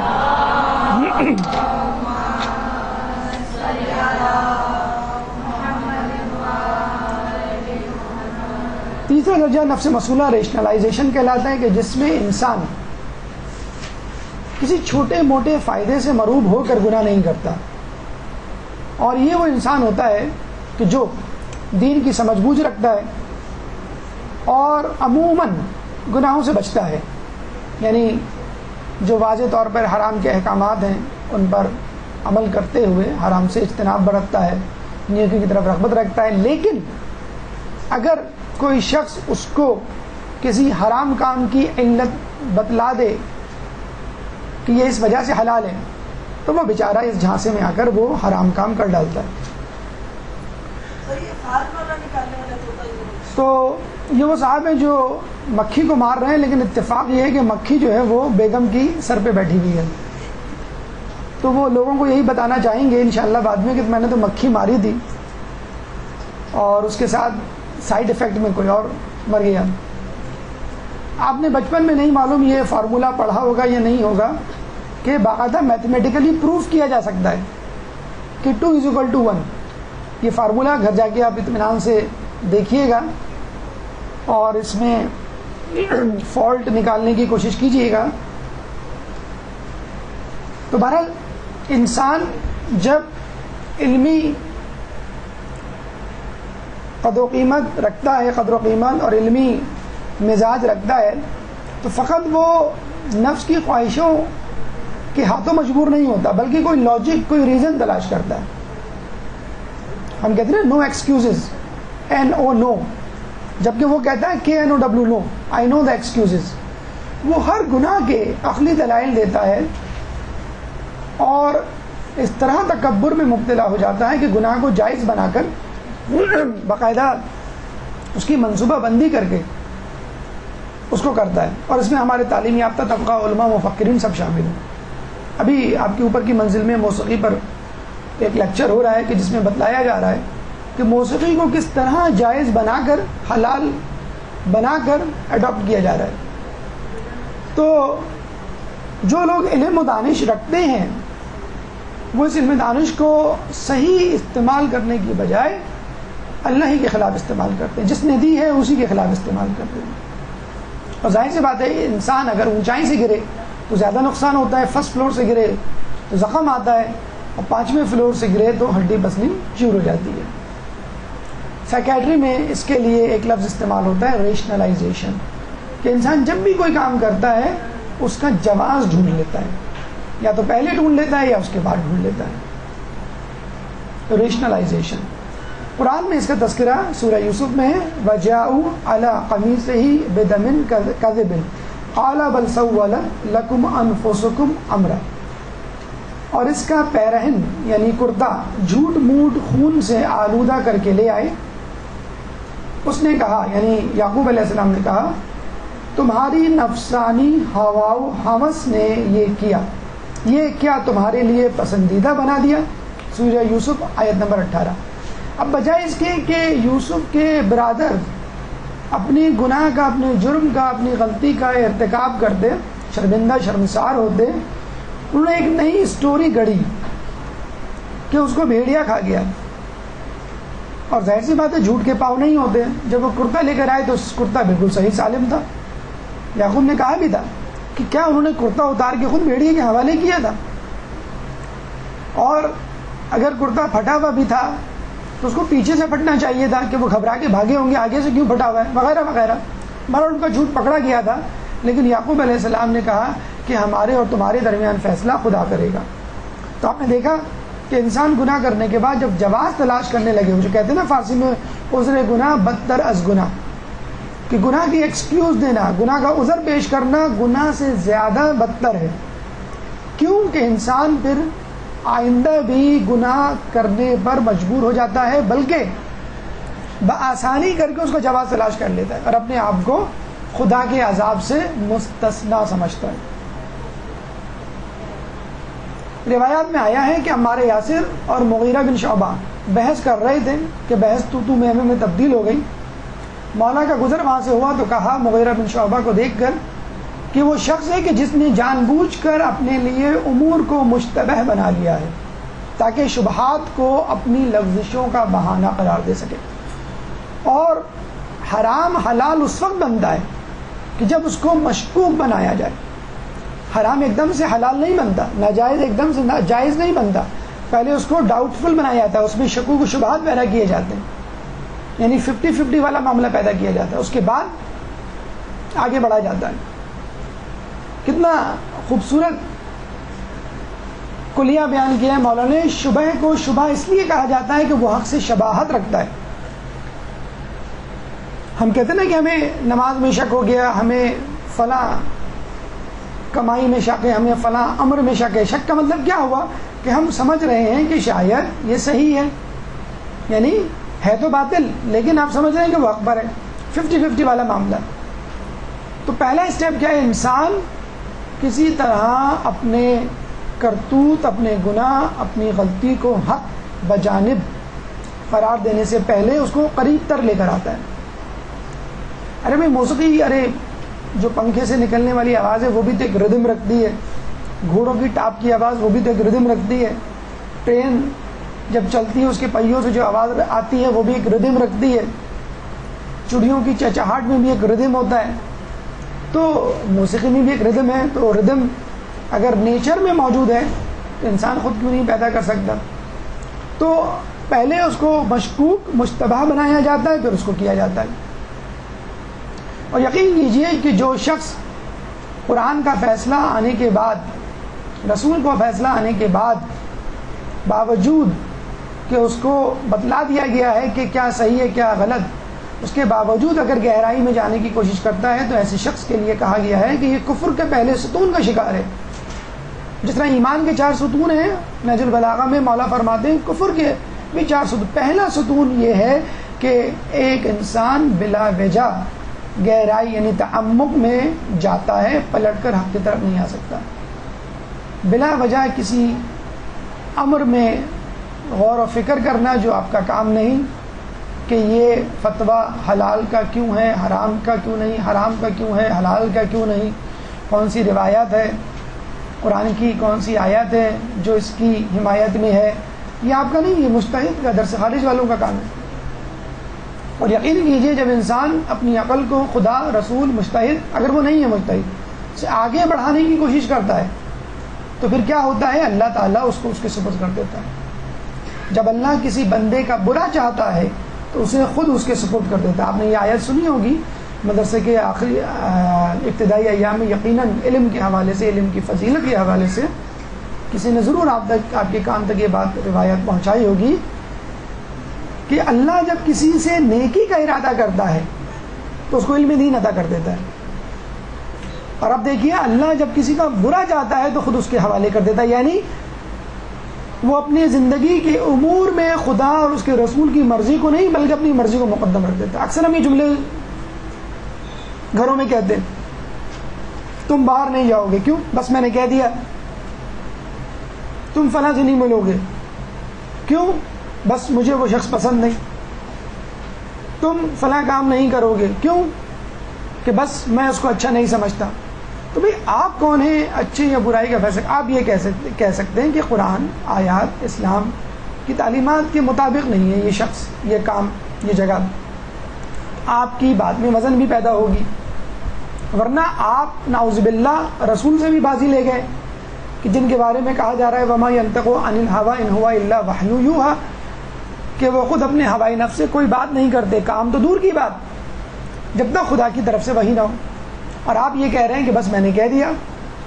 والے. تیسرا درجہ نفس مسئولہ ریشنلائزیشن کہلاتا ہے، کہ جس میں انسان کسی چھوٹے موٹے فائدے سے مروب ہو کر گناہ نہیں کرتا، اور یہ وہ انسان ہوتا ہے کہ جو دین کی سمجھ بوجھ رکھتا ہے اور عموماً گناہوں سے بچتا ہے، یعنی جو واضح طور پر حرام کے احکامات ہیں ان پر عمل کرتے ہوئے حرام سے اجتناب برتتا ہے، نیکی کی طرف رغبت رکھتا ہے. لیکن اگر کوئی شخص اس کو کسی حرام کام کی علت بتلا دے کہ یہ اس وجہ سے حلال ہے، تو وہ بیچارہ اس جھانسے میں آ کر وہ حرام کام کر ڈالتا ہے. تو یہ وہ صاحب ہیں جو مکھی کو مار رہے ہیں، لیکن اتفاق یہ ہے کہ مکھی جو ہے وہ بیگم کی سر پہ بیٹھی ہوئی ہے. تو وہ لوگوں کو یہی بتانا چاہیں گے انشاءاللہ بعد میں کہ میں نے تو مکھی ماری تھی اور اس کے ساتھ سائیڈ ایفیکٹ میں کوئی اور مر گیا. آپ نے بچپن میں نہیں معلوم یہ فارمولہ پڑھا ہوگا یا نہیں ہوگا کہ باقاعدہ میتھمیٹیکلی پروف کیا جا سکتا ہے کہ 2=1. یہ فارمولہ گھر جا کے آپ اطمینان سے دیکھیے گا اور اس میں فالٹ نکالنے کی کوشش کیجیے گا. تو بہرحال انسان جب علمی قدر و قیمت رکھتا ہے، قدر و قیمت اور علمی مزاج رکھتا ہے، تو فقط وہ نفس کی خواہشوں کے ہاتھوں مجبور نہیں ہوتا، بلکہ کوئی لاجک، کوئی ریزن تلاش کرتا ہے. ہم کہتے ہیں نو ایکسکیوزز، NO نو، جبکہ وہ کہتا ہے KNOW نو، آئی نو دا ایکسکیوزز. وہ ہر گناہ کے عقلی دلائل دیتا ہے اور اس طرح تکبر میں مبتلا ہو جاتا ہے کہ گناہ کو جائز بنا کر باقاعدہ اس کی منصوبہ بندی کر کے اس کو کرتا ہے. اور اس میں ہمارے تعلیم یافتہ طبقہ، علماء، مفکرین سب شامل ہیں. ابھی آپ کے اوپر کی منزل میں موسیقی پر ایک لیکچر ہو رہا ہے کہ جس میں بتلایا جا رہا ہے کہ موسیقی کو کس طرح جائز بنا کر، حلال بنا کر اڈاپٹ کیا جا رہا ہے. تو جو لوگ علم و دانش رکھتے ہیں وہ اس علم دانش کو صحیح استعمال کرنے کی بجائے اللہ ہی کے خلاف استعمال کرتے ہیں، جس نے دی ہے اسی کے خلاف استعمال کرتے ہیں. اور ظاہر سی بات ہے انسان اگر اونچائی سے گرے تو زیادہ نقصان ہوتا ہے، فرسٹ فلور سے گرے تو زخم آتا ہے، اور 5ویں فلور سے گرے تو ہڈی پسلی چور ہو جاتی ہے. سائیکیٹری میں اس کے لیے ایک لفظ استعمال ہوتا ہے ریشنلائزیشن، کہ انسان جب بھی کوئی کام کرتا ہے اس کا جواز ڈھونڈ لیتا ہے، یا تو پہلے ڈھونڈ لیتا ہے یا اس کے بعد ڈھونڈ لیتا ہے. ریشنلائزیشن قرآن میں اس کا تذکرہ سورہ یوسف میں ہے، وَجَاءُوا عَلَىٰ قَمِيصِهِ بِدَمٍ كَذِبٍ قَالَ بَلْ سَوَّلَتْ لَكُمْ أَنفُسُكُمْ أَمْرًا. اور اس کا پیرہن یعنی کرتا جھوٹ موٹ خون سے آلودہ کر کے لے آئے. اس نے کہا، یعنی یعقوب علیہ السلام نے کہا، تمہاری نفسانی ہوا و ہوس نے یہ کیا تمہارے لیے پسندیدہ بنا دیا. سورہ یوسف آیت نمبر 18. اب بجائے اس کے کہ یوسف کے برادر اپنی گناہ کا، اپنے جرم کا، اپنی غلطی کا ارتکاب کرتے، شرمندہ شرمسار ہوتے، انہوں نے ایک نئی سٹوری گڑھی کہ اس کو بھیڑیا کھا گیا. اور ظاہر سی بات ہے جھوٹ کے پاؤں نہیں ہوتے. جب وہ کرتا لے کر آئے تو کرتا بالکل صحیح سالم تھا. یعقوب نے کہا بھی تھا کہ کیا انہوں نے کرتا اتار کے خود بھیڑیے کے حوالے کیا تھا، اور اگر کرتا پھٹا ہوا بھی تھا تو اس کو پیچھے سے پھٹنا چاہیے تھا کہ وہ گھبرا کے بھاگے ہوں گے، آگے سے کیوں پھٹا ہوا ہے، وغیرہ وغیرہ. بہرحال ان کا جھوٹ پکڑا گیا تھا. لیکن یعقوب علیہ السلام نے کہا کہ ہمارے اور تمہارے درمیان فیصلہ خدا کرے گا. تو آپ نے دیکھا کہ انسان گناہ کرنے کے بعد جب جواز تلاش کرنے لگے، جو کہتے ہیں نا فارسی میں عذر گناہ بدتر از گناہ، کہ گناہ کی ایکسکیوز دینا، گناہ کا عذر پیش کرنا گناہ سے زیادہ بدتر ہے. کیوں کہ انسان پھر آئندہ بھی گناہ کرنے پر مجبور ہو جاتا ہے، بلکہ بآسانی کر کے اس کو جواز تلاش کر لیتا ہے اور اپنے آپ کو خدا کے عذاب سے مستثنا سمجھتا ہے. روایات میں آیا ہے کہ عمار یاسر اور مغیرہ بن شعبہ بحث کر رہے تھے کہ بحث تو میں تبدیل ہو گئی. مولا کا گزر وہاں سے ہوا تو کہا مغیرہ بن شعبہ کو دیکھ کر کہ وہ شخص ہے کہ جس نے جان بوجھ کر اپنے لیے امور کو مشتبہ بنا لیا ہے تاکہ شبہات کو اپنی لغزشوں کا بہانہ قرار دے سکے. اور حرام حلال اس وقت بنتا ہے کہ جب اس کو مشکوک بنایا جائے. حرام ایک دم سے حلال نہیں بنتا، ناجائز ایک دم سے جائز نہیں بنتا، پہلے اس کو ڈاؤٹ فل بنایا جاتا ہے، اس میں شکوک و شبہات پیدا کیے جاتے ہیں، یعنی 50-50 والا معاملہ پیدا کیا جاتا ہے، اس کے بعد آگے بڑھا جاتا ہے۔ کتنا خوبصورت کلیہ بیان کیا ہے مولانا نے۔ شبہ کو شبہ اس لیے کہا جاتا ہے کہ وہ حق سے شباہت رکھتا ہے۔ ہم کہتے ہیں نا کہ ہمیں نماز میں شک ہو گیا، ہمیں فلاں کمائی میں شک ہے، ہمیں فلاں امر میں شک ہے۔ شک کا مطلب کیا ہوا کہ ہم سمجھ رہے ہیں کہ شاید یہ صحیح ہے، یعنی ہے تو باطل لیکن آپ سمجھ رہے ہیں کہ وہ اکبر ہے، 50-50 والا معاملہ۔ تو پہلا اسٹیپ کیا ہے؟ انسان کسی طرح اپنے کرتوت، اپنے گناہ، اپنی غلطی کو حق بجانب قرار دینے سے پہلے اس کو قریب تر لے کر آتا ہے۔ ارے بھائی موسیقی، ارے جو پنکھے سے نکلنے والی آواز ہے وہ بھی تو ایک ردم رکھتی ہے، گھوڑوں کی ٹاپ کی آواز وہ بھی تو ایک ردم رکھتی ہے، ٹرین جب چلتی ہے اس کے پہیوں سے جو آواز آتی ہے وہ بھی ایک ردم رکھتی ہے، چڑیوں کی چہچہاہٹ میں بھی ایک ردم ہوتا ہے، تو موسیقی میں بھی ایک ردم ہے۔ تو ردم اگر نیچر میں موجود ہے تو انسان خود کیوں نہیں پیدا کر سکتا؟ تو پہلے اس کو مشکوک مشتبہ بنایا جاتا ہے، پھر اس کو کیا جاتا ہے۔ اور یقین کیجئے کہ جو شخص قرآن کا فیصلہ آنے کے بعد، رسول کو فیصلہ آنے کے بعد، باوجود کہ اس کو بتلا دیا گیا ہے کہ کیا صحیح ہے کیا غلط، اس کے باوجود اگر گہرائی میں جانے کی کوشش کرتا ہے تو ایسے شخص کے لیے کہا گیا ہے کہ یہ کفر کے پہلے ستون کا شکار ہے۔ جس طرح ایمان کے 4 ستون ہیں، نہج البلاغہ میں مولا فرماتے ہیں کفر کے بھی 4 ستون۔ پہلا ستون یہ ہے کہ ایک انسان بلا وجہ گہرائی یعنی تعمق میں جاتا ہے، پلٹ کر حق کی طرف نہیں آ سکتا۔ بلا وجہ کسی امر میں غور و فکر کرنا جو آپ کا کام نہیں، کہ یہ فتویٰ حلال کا کیوں ہے، حرام کا کیوں نہیں، حرام کا کیوں ہے، حلال کا کیوں نہیں، کون سی روایت ہے قرآن کی، کون سی آیت ہے جو اس کی حمایت میں ہے، یہ آپ کا نہیں، یہ مجتہد کا، درس خارج والوں کا کام ہے۔ اور یقین کیجئے جب انسان اپنی عقل کو خدا، رسول، مجتہد، اگر وہ نہیں ہے مجتہد، سے آگے بڑھانے کی کوشش کرتا ہے تو پھر کیا ہوتا ہے؟ اللہ تعالیٰ اس کو اس کے سپرد کر دیتا ہے۔ جب اللہ کسی بندے کا برا چاہتا ہے تو اسے خود اس کے سپرد کر دیتا ہے۔ آپ نے یہ آیت سنی ہوگی مدرسے کے آخری ابتدائی ایام میں، یقیناً علم کے حوالے سے، علم کی فضیلت کے حوالے سے کسی نے ضرور آپ کے کان تک یہ بات روایت پہنچائی ہوگی کہ اللہ جب کسی سے نیکی کا ارادہ کرتا ہے تو اس کو علم دین عطا کر دیتا ہے، اور اب دیکھیے اللہ جب کسی کا برا چاہتا ہے تو خود اس کے حوالے کر دیتا ہے، یعنی وہ اپنی زندگی کے امور میں خدا اور اس کے رسول کی مرضی کو نہیں بلکہ اپنی مرضی کو مقدم رکھ دیتا ہے۔ اکثر ہم یہ جملے گھروں میں کہتے ہیں، تم باہر نہیں جاؤ گے، کیوں؟ بس میں نے کہہ دیا۔ تم فلاں سے نہیں ملو گے، کیوں؟ بس مجھے وہ شخص پسند نہیں۔ تم فلاں کام نہیں کرو گے، کیوں؟ کہ بس میں اس کو اچھا نہیں سمجھتا۔ تو بھئی آپ کون ہیں اچھے یا برائی کا فیصلہ؟ آپ یہ کہہ سکتے ہیں کہ قرآن، آیات، اسلام کی تعلیمات کے مطابق نہیں ہے یہ شخص، یہ کام، یہ جگہ۔ آپ کی بات میں وزن بھی پیدا ہوگی، ورنہ آپ نعوذ باللہ رسول سے بھی بازی لے گئے کہ جن کے بارے میں کہا جا رہا ہے وَمَا يَنْطِقُ عَنِ الْهَوَىٰ إِنْ هُوَ إِلَّا وَحْيٌ يُوحَىٰ، کہ وہ خود اپنے ہوائی نفس سے کوئی بات نہیں کرتے، کام تو دور کی بات، جب تک خدا کی طرف سے وحی نہ ہو۔ اور آپ یہ کہہ رہے ہیں کہ بس میں نے کہہ دیا۔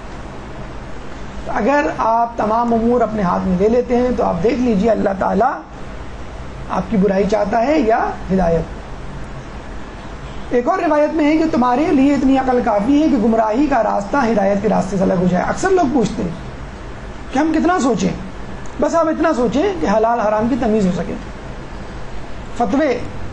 تو اگر آپ تمام امور اپنے ہاتھ میں لے لیتے ہیں تو آپ دیکھ لیجئے اللہ تعالیٰ آپ کی برائی چاہتا ہے یا ہدایت۔ ایک اور روایت میں ہے کہ تمہارے لیے اتنی عقل کافی ہے کہ گمراہی کا راستہ ہدایت کے راستے سے الگ ہو جائے۔ اکثر لوگ پوچھتے ہیں کہ ہم کتنا سوچیں، بس آپ اتنا سوچیں کہ حلال حرام کی تمیز ہو سکے۔ فتوے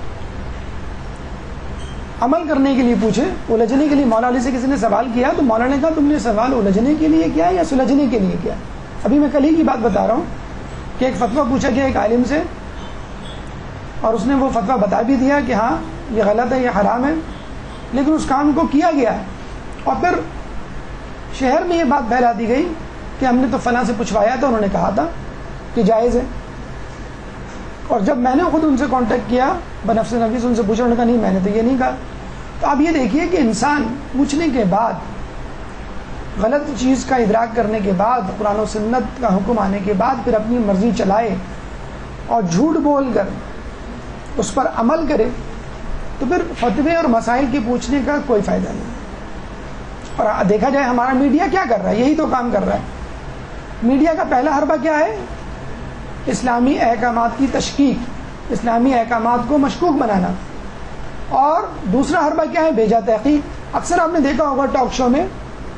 عمل کرنے کے لیے پوچھے، الجھنے کے لیے۔ مولا علی سے کسی نے سوال کیا تو مولا نے کہا تم نے سوال الجھنے کے لیے کیا یا سلجھنے کے لیے کیا؟ ابھی میں کل ہی کی بات بتا رہا ہوں کہ ایک فتویٰ پوچھا گیا ایک عالم سے، اور اس نے وہ فتویٰ بتا بھی دیا کہ ہاں یہ غلط ہے، یہ حرام ہے، لیکن اس کام کو کیا گیا، اور پھر شہر میں یہ بات پھیلا دی گئی کہ ہم نے تو فلاں سے پوچھوایا تھا، انہوں نے کہا تھا کہ جائز ہے۔ اور جب میں نے خود ان سے کانٹیکٹ کیا بنفس نفیس، ان سے پوچھا، انہوں نے کہا نہیں میں نے تو یہ نہیں کہا۔ تو آپ یہ دیکھیے کہ انسان پوچھنے کے بعد غلط چیز کا ادراک کرنے کے بعد، قرآن و سنت کا حکم آنے کے بعد پھر اپنی مرضی چلائے اور جھوٹ بول کر اس پر عمل کرے تو پھر فتوے اور مسائل کے پوچھنے کا کوئی فائدہ نہیں۔ اور دیکھا جائے ہمارا میڈیا کیا کر رہا ہے، یہی تو کام کر رہا ہے۔ میڈیا کا پہلا حربہ کیا ہے؟ اسلامی احکامات کی تشکیک، اسلامی احکامات کو مشکوک بنانا۔ اور دوسرا حربہ کیا ہے؟ بیجا تحقیق۔ اکثر آپ نے دیکھا ہوگا ٹاک شو میں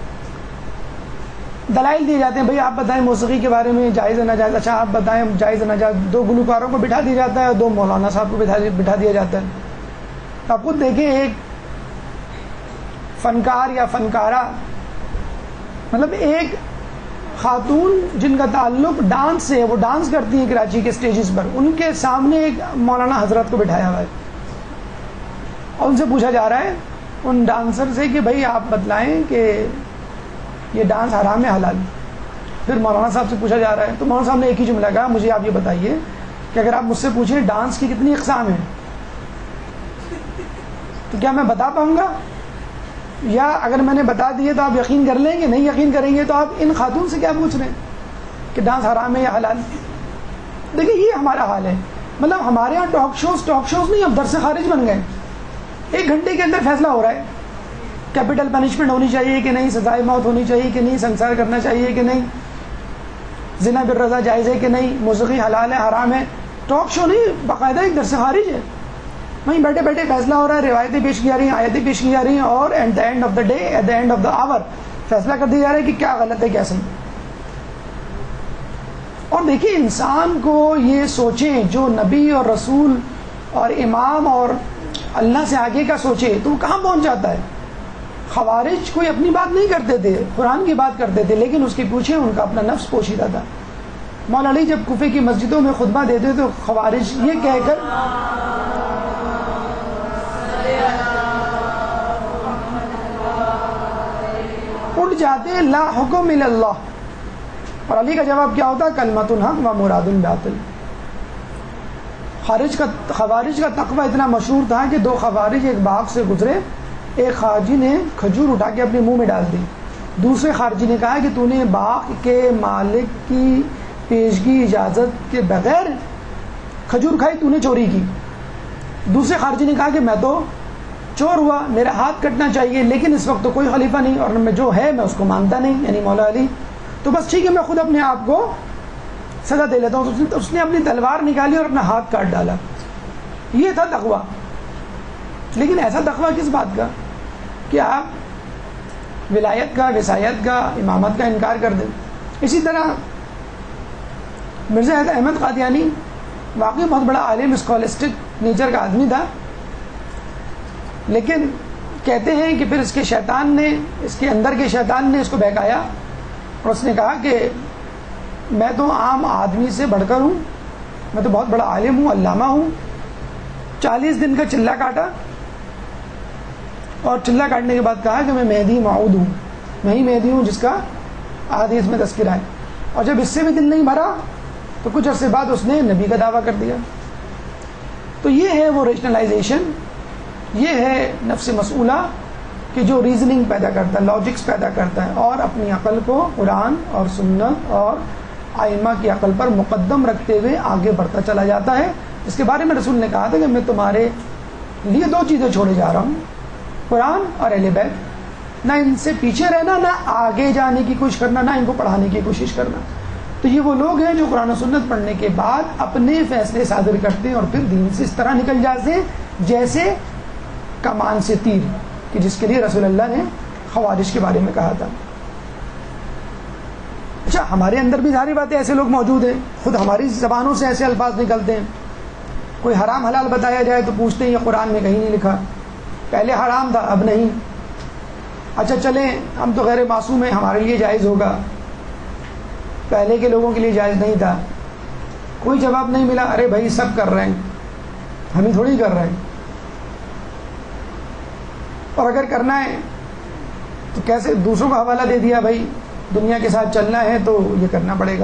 دلائل دیے جاتے ہیں، بھئی آپ بتائیں موسیقی کے بارے میں جائز ہے ناجائز۔ اچھا آپ بتائیں جائز ہے ناجائز، 2 گلوکاروں کو بٹھا دیا جاتا ہے اور 2 مولانا صاحب کو بٹھا دیا جاتا ہے۔ آپ خود دیکھیں، ایک فنکار یا فنکارہ، مطلب ایک خاتون جن کا تعلق ڈانس سے ہے، وہ ڈانس کرتی ہیں کراچی کے اسٹیجز پر، ان کے سامنے ایک مولانا حضرت کو بٹھایا ہوا ہے اور ان سے پوچھا جا رہا ہے ان ڈانسر سے کہ بھئی آپ بتلائیں کہ یہ ڈانس حرام ہے حلال؟ پھر مولانا صاحب سے پوچھا جا رہا ہے تو مولانا صاحب نے ایک ہی جملہ کہا، مجھے آپ یہ بتائیے کہ اگر آپ مجھ سے پوچھیں ڈانس کی کتنی اقسام ہیں تو کیا میں بتا پاؤں گا، یا اگر میں نے بتا دیے تو آپ یقین کر لیں گے؟ نہیں یقین کریں گے تو آپ ان خاتون سے کیا پوچھ رہے ہیں کہ ڈانس حرام ہے یا حلال؟ دیکھیں یہ ہمارا حال ہے، مطلب ہمارے یہاں ٹاک شوز نہیں، اب در سے خارج بن گئے۔ 1 گھنٹے کے اندر فیصلہ ہو رہا ہے، کیپٹل پنشمنٹ ہونی چاہیے کہ نہیں، سزائے موت ہونی چاہیے کہ نہیں، سنسار کرنا چاہیے کہ نہیں، زنا بالرضا جائز ہے کہ نہیں، موسیقی حلال ہے حرام ہے۔ ٹاک شو نہیں، باقاعدہ ایک درس خارج ہے، وہیں بیٹھے بیٹھے فیصلہ ہو رہا ہے، روایتیں پیش کی جا رہی ہیں، آیتیں پیش کی جا رہی ہیں، اور at the end of the day, at the end of the hour فیصلہ کر دیا جا رہا ہے کہ کیا غلط ہے کیا صحیح۔ اور دیکھیں انسان کو یہ سوچیں، جو نبی اور رسول اور امام اور اللہ سے آگے کا سوچے تو وہ کہاں پہنچ جاتا ہے۔ خوارج کوئی اپنی بات نہیں کرتے تھے، قرآن کی بات کرتے تھے، لیکن اس کے پیچھے ان کا اپنا نفس پوشیدہ تھا۔ مولا علی جب کوفے کی مسجدوں میں خطبہ دیتے تو خوارج یہ کہہ کر اٹھ جاتے لا حکم الا اللہ، اور علی کا جواب کیا ہوتا؟ کلمۃ الحق و مراد باطل۔ خوارج کا تقوی اتنا مشہور تھا کہ 2 خوارج ایک باغ سے گزرے، ایک خارجی نے کھجور اٹھا کے اپنے منہ میں ڈال دی، دوسرے خارجی نے کہا کہ تو نے باغ کے مالک کی پیشگی اجازت کے بغیر کھجور کھائی، تو نے چوری کی۔ دوسرے خارجی نے کہا کہ میں تو چور ہوا، میرا ہاتھ کٹنا چاہیے، لیکن اس وقت تو کوئی خلیفہ نہیں اور میں جو ہے میں اس کو مانتا نہیں، یعنی مولا علی، تو بس ٹھیک ہے میں خود اپنے آپ کو سزا دے لیتا ہوں۔ تو اس نے اپنی تلوار نکالی اور اپنا ہاتھ کاٹ ڈالا۔ یہ تھا تقوی۔ لیکن ایسا تقوی کس بات کا کہ آپ ولایت کا، وصایت کا، امامت کا انکار کر دیں۔ اسی طرح مرزا احمد قادیانی واقعی بہت بڑا عالم، اسکالسٹک نیچر کا آدمی تھا، لیکن کہتے ہیں کہ پھر اس کے شیطان نے، اس کے اندر کے شیطان نے اس کو بہکایا اور اس نے کہا کہ میں تو عام آدمی سے بڑھ کر ہوں، میں تو بہت بڑا عالم ہوں، علامہ ہوں۔ 40 دن کا چلہ کاٹا اور چلہ کاٹنے کے بعد کہا کہ میں مہدی موعود ہوں، میں ہی مہدی ہوں جس کا احادیث میں تذکرہ ہے۔ اور جب اس سے بھی دل نہیں بھرا تو کچھ عرصے بعد اس نے نبی کا دعویٰ کر دیا۔ تو یہ ہے وہ ریشنلائزیشن، یہ ہے نفس مسئولہ کہ جو ریزننگ پیدا کرتا ہے، لاجکس پیدا کرتا ہے، اور اپنی عقل کو قرآن اور سنت اور ائمہ کی عقل پر مقدم رکھتے ہوئے آگے بڑھتا چلا جاتا ہے۔ اس کے بارے میں رسول نے کہا تھا کہ میں تمہارے لیے 2 چیزیں چھوڑے جا رہا ہوں، قرآن اور اہل بیت، نہ ان سے پیچھے رہنا، نہ آگے جانے کی کوشش کرنا، نہ ان کو پڑھانے کی کوشش کرنا۔ تو یہ وہ لوگ ہیں جو قرآن و سنت پڑھنے کے بعد اپنے فیصلے صادر کرتے ہیں اور پھر دین سے اس طرح نکل جاتے ہیں جیسے کمان سے تیر، کہ جس کے لیے رسول اللہ نے خوارج کے بارے میں کہا تھا۔ اچھا ہمارے اندر بھی ظاہری باتیں ایسے لوگ موجود ہیں، خود ہماری زبانوں سے ایسے الفاظ نکلتے ہیں، کوئی حرام حلال بتایا جائے تو پوچھتے ہیں یہ قرآن میں کہیں نہیں لکھا، پہلے حرام تھا اب نہیں۔ اچھا چلیں ہم تو غیر معصوم ہیں، ہمارے لیے جائز ہوگا، پہلے کے لوگوں کے لیے جائز نہیں تھا۔ کوئی جواب نہیں ملا، ارے بھائی سب کر رہے ہیں، ہم ہی تھوڑی کر رہے ہیں، اور اگر کرنا ہے تو کیسے دوسروں کا حوالہ دے دیا، بھائی دنیا کے ساتھ چلنا ہے تو یہ کرنا پڑے گا،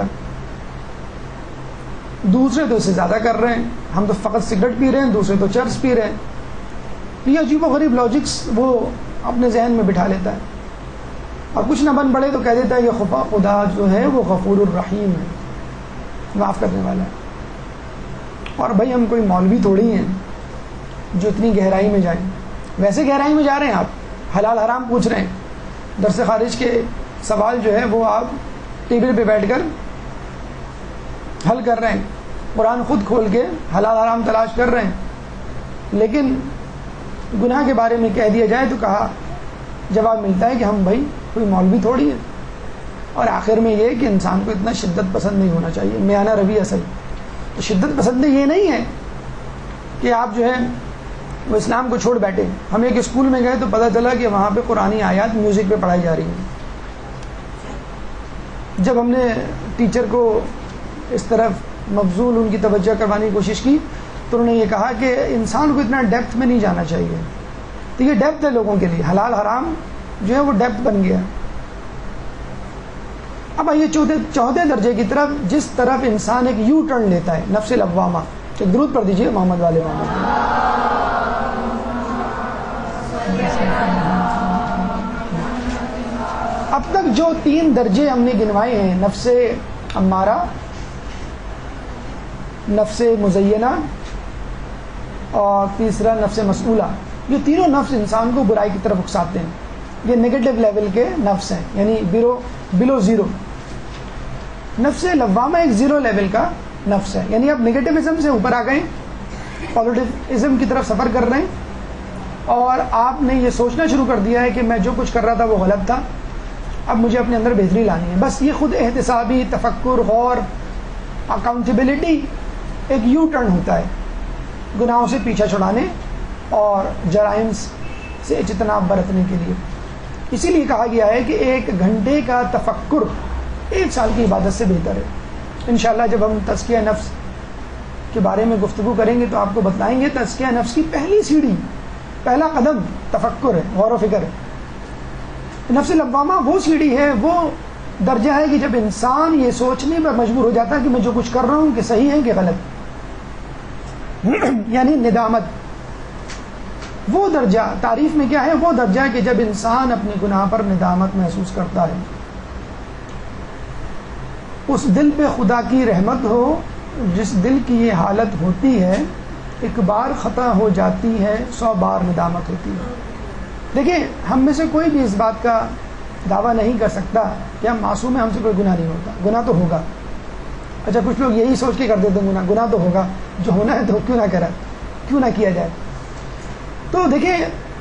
دوسرے تو اس سے زیادہ کر رہے ہیں، ہم تو فقط سگریٹ پی رہے ہیں، دوسرے تو چرس پی رہے ہیں۔ یہ عجیب و غریب لاجکس وہ اپنے ذہن میں بٹھا لیتا ہے۔ اور کچھ نہ بن پڑے تو کہہ دیتا ہے کہ خدا جو ہے وہ غفور الرحیم ہے، معاف کرنے والا ہے۔ اور بھائی ہم کوئی مولوی تھوڑی ہیں جو اتنی گہرائی میں جائیں، ویسے گہرائی میں جا رہے ہیں، آپ حلال حرام پوچھ رہے ہیں، درس خارج کے سوال جو ہے وہ آپ ٹیبل پہ بیٹھ کر حل کر رہے ہیں، قرآن خود کھول کے حلال حرام تلاش کر رہے ہیں، لیکن گناہ کے بارے میں کہہ دیا جائے تو کہا جواب ملتا ہے کہ ہم بھائی کوئی مولوی تھوڑی ہے۔ اور آخر میں یہ کہ انسان کو اتنا شدت پسند نہیں ہونا چاہیے، میانہ روی اصل۔ تو شدت پسند یہ نہیں ہے کہ آپ جو ہے وہ اسلام کو چھوڑ بیٹھے۔ ہم ایک اسکول میں گئے تو پتہ چلا کہ وہاں پہ قرآنی آیات میوزک پہ پڑھائی جا رہی ہیں۔ جب ہم نے ٹیچر کو اس طرف مبذول ان کی توجہ کروانے کی کوشش کی تو انہوں نے یہ کہا کہ انسان کو اتنا ڈیپتھ میں نہیں جانا چاہیے۔ تو یہ ڈیپتھ ہے لوگوں کے لیے، حلال حرام جو ہے وہ ڈیپتھ بن گیا۔ اب آئیے چوتھے درجے کی طرف، جس طرف انسان ایک یو ٹرن لیتا ہے، نفس لوامہ۔ ایک درود پڑھ دیجیے محمد والے محمد۔ اب تک جو 3 درجے ہم نے گنوائے ہیں، نفس امارہ، نفس مزینہ اور تیسرا نفس مسئولہ، یہ تینوں نفس انسان کو برائی کی طرف اکساتے ہیں۔ یہ نیگیٹو لیول کے نفس ہیں، یعنی بلو زیرو۔ نفس لوامہ ایک زیرو لیول کا نفس ہے، یعنی آپ نیگیٹیوزم سے اوپر آ گئے، پازیٹیوزم کی طرف سفر کر رہے ہیں، اور آپ نے یہ سوچنا شروع کر دیا ہے کہ میں جو کچھ کر رہا تھا وہ غلط تھا، اب مجھے اپنے اندر بہتری لانی ہے۔ بس یہ خود احتسابی تفکر، غور، اکاؤنٹیبلٹی ایک یو ٹرن ہوتا ہے گناہوں سے پیچھا چھڑانے اور جرائم سے اجتناب برتنے کے لیے۔ اسی لیے کہا گیا ہے کہ 1 گھنٹے کا تفکر 1 سال کی عبادت سے بہتر ہے۔ انشاءاللہ جب ہم تزکیہ نفس کے بارے میں گفتگو کریں گے تو آپ کو بتائیں گے تزکیہ نفس کی پہلی سیڑھی، پہلا قدم تفکر ہے، غور و فکر ہے۔ نفس لوامہ وہ سیڑھی ہے، وہ درجہ ہے کہ جب انسان یہ سوچنے پر مجبور ہو جاتا ہے کہ میں جو کچھ کر رہا ہوں کہ صحیح ہے کہ غلط، یعنی ندامت۔ وہ درجہ تعریف میں کیا ہے؟ وہ درجہ کہ جب انسان اپنے گناہ پر ندامت محسوس کرتا ہے، اس دل پہ خدا کی رحمت ہو، جس دل کی یہ حالت ہوتی ہے، 1 بار خطا ہو جاتی ہے 100 بار ندامت ہوتی ہے۔ دیکھیں ہم میں سے کوئی بھی اس بات کا دعویٰ نہیں کر سکتا کہ ہم معصوم ہیں، ہم سے کوئی گناہ نہیں ہوتا، گناہ تو ہوگا۔ اچھا کچھ لوگ یہی سوچ کے کر دیتے ہیں گناہ تو ہوگا، جو ہونا ہے تو کیوں نہ کرا، کیوں نہ کیا جائے۔ تو دیکھیں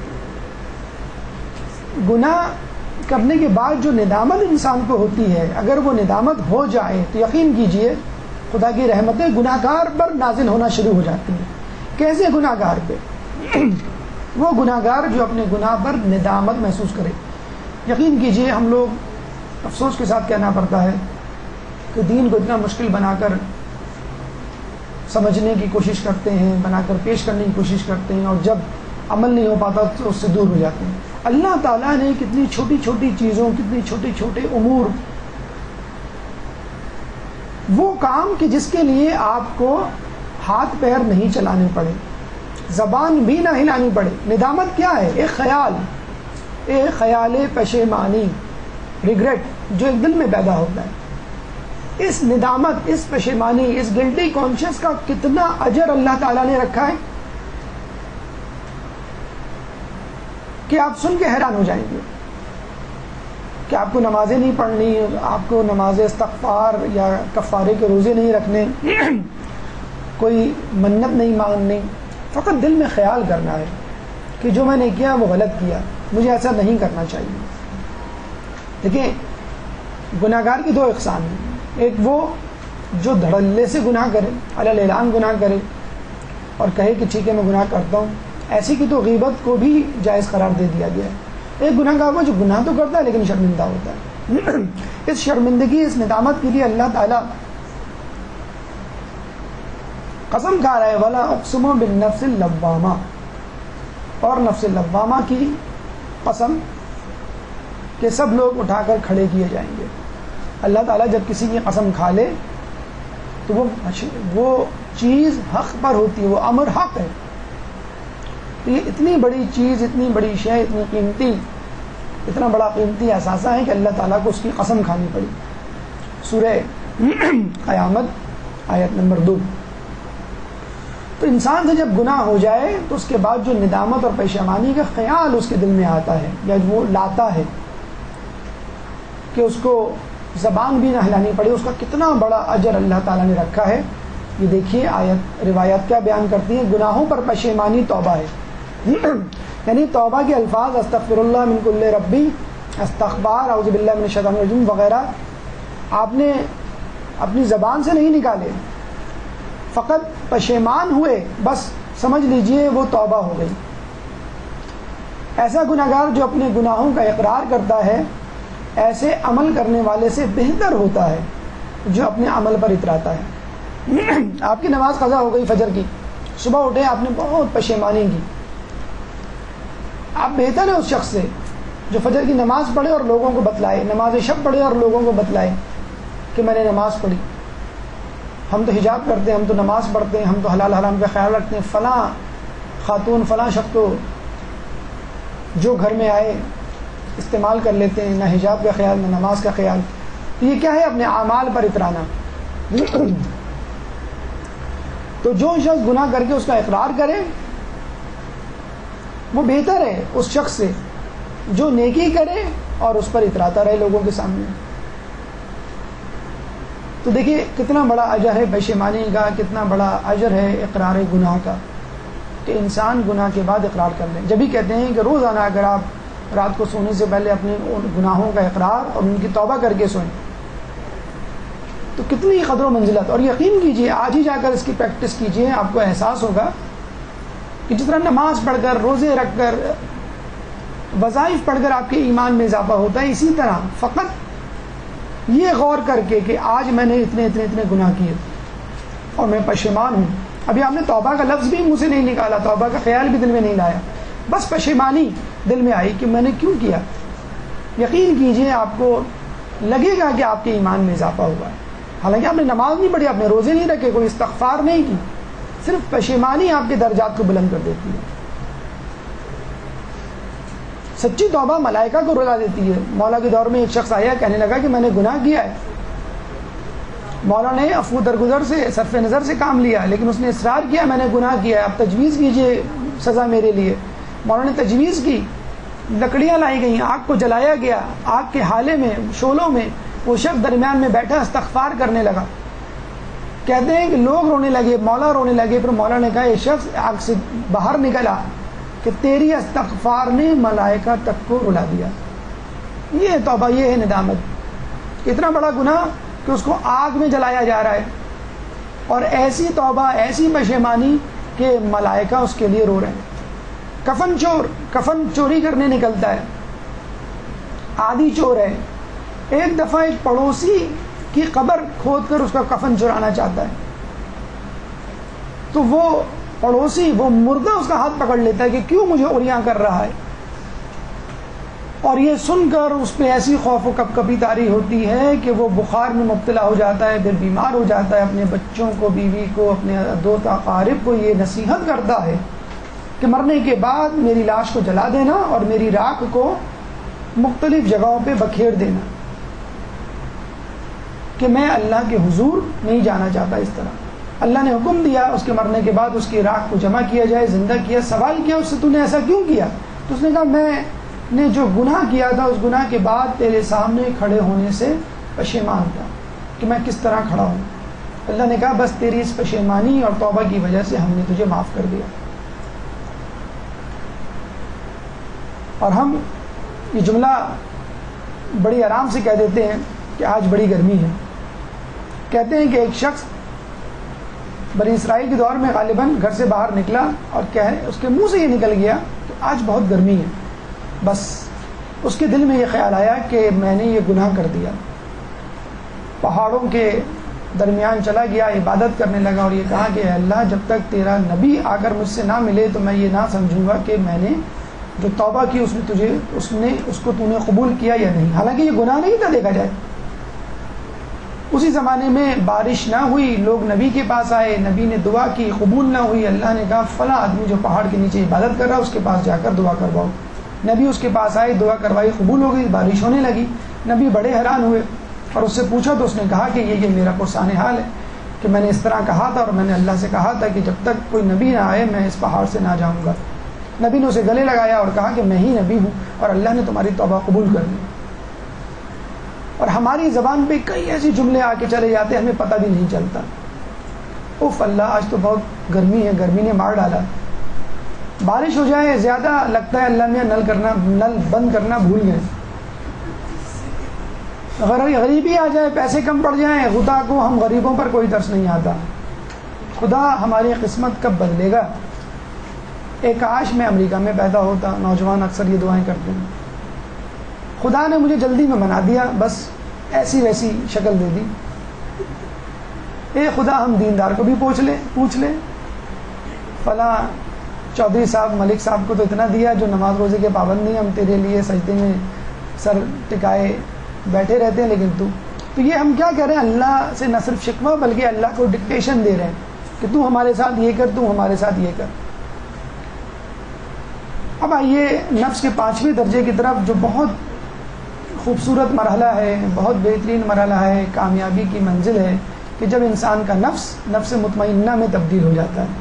گناہ کرنے کے بعد جو ندامت انسان کو ہوتی ہے، اگر وہ ندامت ہو جائے تو یقین کیجئے خدا کی رحمتیں گناہ گار پر نازل ہونا شروع ہو جاتی ہیں۔ کیسے گناہ گار پہ؟ وہ گناہ گار جو اپنے گناہ پر ندامت محسوس کرے۔ یقین کیجئے ہم لوگ افسوس کے ساتھ کہنا پڑتا ہے کہ دین کو اتنا مشکل بنا کر سمجھنے کی کوشش کرتے ہیں، بنا کر پیش کرنے کی کوشش کرتے ہیں، اور جب عمل نہیں ہو پاتا تو اس سے دور ہو جاتے ہیں۔ اللہ تعالیٰ نے کتنی چھوٹی چھوٹی چیزوں، کتنی چھوٹے چھوٹے امور، وہ کام کہ جس کے لیے آپ کو ہاتھ پیر نہیں چلانے پڑے، زبان بھی نہ ہلانی پڑے۔ ندامت کیا ہے؟ ایک خیال پشیمانی، ریگریٹ، جو ایک دل میں پیدا ہوتا ہے۔ اس ندامت، اس پشیمانی، اس گلٹی کانشیس کا کتنا اجر اللہ تعالیٰ نے رکھا ہے کہ آپ سن کے حیران ہو جائیں گے کہ آپ کو نمازیں نہیں پڑھنی، آپ کو نماز استغفار یا کفارے کے روزے نہیں رکھنے، کوئی منت نہیں مانگنی، فقط دل میں خیال کرنا ہے کہ جو میں نے کیا وہ غلط کیا، مجھے ایسا نہیں کرنا چاہیے۔ دیکھیں گناہ گار کی 2 اقسام ہیں، ایک وہ جو دھڑلے سے گناہ کرے، علی اعلان گناہ کرے اور کہے کہ ٹھیک ہے میں گناہ کرتا ہوں، ایسی کی تو غیبت کو بھی جائز قرار دے دیا گیا ہے۔ ایک گناہ گار وہ جو گناہ تو کرتا ہے لیکن شرمندہ ہوتا ہے۔ اس شرمندگی، اس ندامت کے لیے اللہ تعالیٰ قسم کھا رہا ہے، وَلَا أُقْسِمُ بِالنَّفْسِ اللَّوَّامَةِ، اور نفس لوامہ کی قسم کہ سب لوگ اٹھا کر کھڑے کیے جائیں گے۔ اللہ تعالیٰ جب کسی کی قسم کھا لے تو وہ چیز حق پر ہوتی ہے، وہ امر حق ہے۔ تو یہ اتنی بڑی چیز، اتنی بڑی شے، اتنی قیمتی اتنا بڑا قیمتی اثاثہ ہے کہ اللہ تعالیٰ کو اس کی قسم کھانی پڑی. سورہ قیامت آیت نمبر 2. تو انسان سے جب گناہ ہو جائے تو اس کے بعد جو ندامت اور پشیمانی کا خیال اس کے دل میں آتا ہے یا وہ لاتا ہے کہ اس کو زبان بھی نہ ہلانی پڑے، اس کا کتنا بڑا اجر اللہ تعالیٰ نے رکھا ہے. یہ دیکھیے آیت روایات کیا بیان کرتی ہیں. گناہوں پر پشیمانی توبہ ہے. یعنی توبہ کے الفاظ استغفر اللہ من کل ربی، استغفار، اعوذ باللہ من الشیطان الرجیم وغیرہ آپ نے اپنی زبان سے نہیں نکالے، فقط پشیمان ہوئے، بس سمجھ لیجئے وہ توبہ ہو گئی. ایسا گناہگار جو اپنے گناہوں کا اقرار کرتا ہے ایسے عمل کرنے والے سے بہتر ہوتا ہے جو اپنے عمل پر اتراتا ہے. آپ کی نماز قضا ہو گئی فجر کی، صبح اٹھے آپ نے بہت پشیمانی کی، آپ بہتر ہیں اس شخص سے جو فجر کی نماز پڑھے اور لوگوں کو بتلائے، نماز شب پڑھے اور لوگوں کو بتلائے کہ میں نے نماز پڑھی. ہم تو حجاب کرتے ہیں، ہم تو نماز پڑھتے ہیں، ہم تو حلال حرام کا خیال رکھتے ہیں، فلاں خاتون فلاں شخص کو جو گھر میں آئے استعمال کر لیتے ہیں، نہ حجاب کا خیال نہ نماز کا خیال. یہ کیا ہے؟ اپنے اعمال پر اترانا. تو جو شخص گناہ کر کے اس کا اقرار کرے وہ بہتر ہے اس شخص سے جو نیکی کرے اور اس پر اتراتا رہے لوگوں کے سامنے. تو دیکھیے کتنا بڑا اجر ہے پشیمانی کا، کتنا بڑا اجر ہے اقرار گناہ کا کہ انسان گناہ کے بعد اقرار کر لیں. جب بھی کہتے ہیں کہ روزانہ اگر آپ رات کو سونے سے پہلے اپنے گناہوں کا اقرار اور ان کی توبہ کر کے سوئیں تو کتنی قدر و منزلت. اور یقین کیجئے آج ہی جا کر اس کی پریکٹس کیجئے، آپ کو احساس ہوگا کہ جس طرح نماز پڑھ کر، روزے رکھ کر، وظائف پڑھ کر آپ کے ایمان میں اضافہ ہوتا ہے، اسی طرح فقط یہ غور کر کے کہ آج میں نے اتنے اتنے اتنے گناہ کیے اور میں پشیمان ہوں. ابھی آپ نے توبہ کا لفظ بھی منہ سے نہیں نکالا، توبہ کا خیال بھی دل میں نہیں لایا، بس پشیمانی دل میں آئی کہ میں نے کیوں کیا. یقین کیجئے آپ کو لگے گا کہ آپ کے ایمان میں اضافہ ہوا ہے. حالانکہ آپ نے نماز نہیں پڑھی، آپ نے روزے نہیں رکھے، کوئی استغفار نہیں کی، صرف پشیمانی آپ کے درجات کو بلند کر دیتی ہے. سچی توبہ ملائکہ کو رلا دیتی ہے. مولا کے دور میں ایک شخص آیا کہنے لگا کہ میں نے گناہ کیا ہے. مولا نے عفو درگزر سے، صرف نظر سے کام لیا، لیکن اس نے اصرار کیا میں نے گناہ کیا ہے، آپ تجویز کیجئے سزا میرے لیے. مولا نے تجویز کی، لکڑیاں لائی گئیں، آگ کو جلایا گیا، آگ کے حالے میں، شعلوں میں وہ شخص درمیان میں بیٹھا استغفار کرنے لگا. کہتے ہیں کہ لوگ رونے لگے، مولا رونے لگے. پھر مولا نے کہا یہ شخص آگ سے باہر نکلا کہ تیری استغفار نے ملائکہ تک کو رلا دیا. یہ توبہ، یہ ہے ندامت. اتنا بڑا گناہ کہ اس کو آگ میں جلایا جا رہا ہے، اور ایسی توبہ، ایسی پشیمانی کہ ملائکہ اس کے لیے رو رہے ہیں. کفن چور کفن چوری کرنے نکلتا ہے، عادی چور ہے. ایک دفعہ ایک پڑوسی کی قبر کھود کر اس کا کفن چرانا چاہتا ہے، تو وہ پڑوسی، وہ مردہ اس کا ہاتھ پکڑ لیتا ہے کہ کیوں مجھے اوریاں کر رہا ہے. اور یہ سن کر اس پہ ایسی خوف و کپکپی طاری ہوتی ہے کہ وہ بخار میں مبتلا ہو جاتا ہے، پھر بیمار ہو جاتا ہے. اپنے بچوں کو، بیوی کو، اپنے دوست اقارب کو یہ نصیحت کرتا ہے کہ مرنے کے بعد میری لاش کو جلا دینا اور میری راکھ کو مختلف جگہوں پہ بکھیر دینا، کہ میں اللہ کے حضور نہیں جانا چاہتا. اس طرح اللہ نے حکم دیا اس کے مرنے کے بعد اس کی راکھ کو جمع کیا جائے، زندہ کیا. سوال کیا اس سے تو نے ایسا کیوں کیا؟ تو اس نے کہا میں نے جو گناہ کیا تھا اس گناہ کے بعد تیرے سامنے کھڑے ہونے سے پشیمان تھا کہ میں کس طرح کھڑا ہوں. اللہ نے کہا بس تیری اس پشیمانی اور توبہ کی وجہ سے ہم نے تجھے معاف کر دیا. اور ہم یہ جملہ بڑی آرام سے کہہ دیتے ہیں کہ آج بڑی گرمی ہے. کہتے ہیں کہ ایک شخص بنی اسرائیل کے دور میں غالباً گھر سے باہر نکلا اور اس کے منہ سے یہ نکل گیا کہ آج بہت گرمی ہے. بس اس کے دل میں یہ خیال آیا کہ میں نے یہ گناہ کر دیا. پہاڑوں کے درمیان چلا گیا، عبادت کرنے لگا اور یہ کہا کہ اے اللہ جب تک تیرا نبی آ کر مجھ سے نہ ملے تو میں یہ نہ سمجھوں گا کہ میں نے جو توبہ کی اس کو تو نے قبول کیا یا نہیں. حالانکہ یہ گناہ نہیں تھا دیکھا جائے. اسی زمانے میں بارش نہ ہوئی، لوگ نبی کے پاس آئے، نبی نے دعا کی، قبول نہ ہوئی. اللہ نے کہا فلاں آدمی جو پہاڑ کے نیچے عبادت کر رہا ہے اس کے پاس جا کر دعا کرواؤ. نبی اس کے پاس آئے, دعا کروائی, قبول ہو گئی, بارش ہونے لگی. نبی بڑے حیران ہوئے اور اس سے پوچھا تو اس نے کہا کہ یہ میرا پرسان حال ہے کہ میں نے اس طرح کہا تھا اور میں نے اللہ سے کہا تھا کہ جب تک کوئی نبی نہ آئے میں اس پہاڑ سے نہ جاؤں گا. نبی نے اسے گلے لگایا اور کہا کہ میں ہی نبی ہوں اور اللہ نے تمہاری توبہ قبول کر لی. اور ہماری زبان پہ کئی ایسے جملے آ کے چلے جاتے ہیں ہمیں پتہ بھی نہیں چلتا. اوف اللہ آج تو بہت گرمی ہے, گرمی نے مار ڈالا. بارش ہو جائے زیادہ لگتا ہے اللہ میاں نل بند کرنا بھول گئے. غریبی آ جائے, پیسے کم پڑ جائیں, خدا کو ہم غریبوں پر کوئی ترس نہیں آتا. خدا ہماری قسمت کب بدلے گا. ایک کاش میں امریکہ میں پیدا ہوتا. نوجوان اکثر یہ دعائیں کرتے ہیں, خدا نے مجھے جلدی میں بنا دیا, بس ایسی ویسی شکل دے دی. اے خدا ہم دیندار کو بھی پوچھ لیں فلاں چودھری صاحب ملک صاحب کو تو اتنا دیا جو نماز روزے کے پابند نہیں, ہم تیرے لیے سجدے میں سر ٹکائے بیٹھے رہتے ہیں, لیکن تو یہ ہم کیا کہہ رہے ہیں, اللہ سے نہ صرف شکوہ بلکہ اللہ کو ڈکٹیشن دے رہے ہیں کہ تو ہمارے ساتھ یہ کر, تو ہمارے ساتھ یہ کر. اب آئیے نفس کے 5ویں درجے کی طرف, جو بہت خوبصورت مرحلہ ہے, بہت بہترین مرحلہ ہے, کامیابی کی منزل ہے کہ جب انسان کا نفس مطمئنہ میں تبدیل ہو جاتا ہے.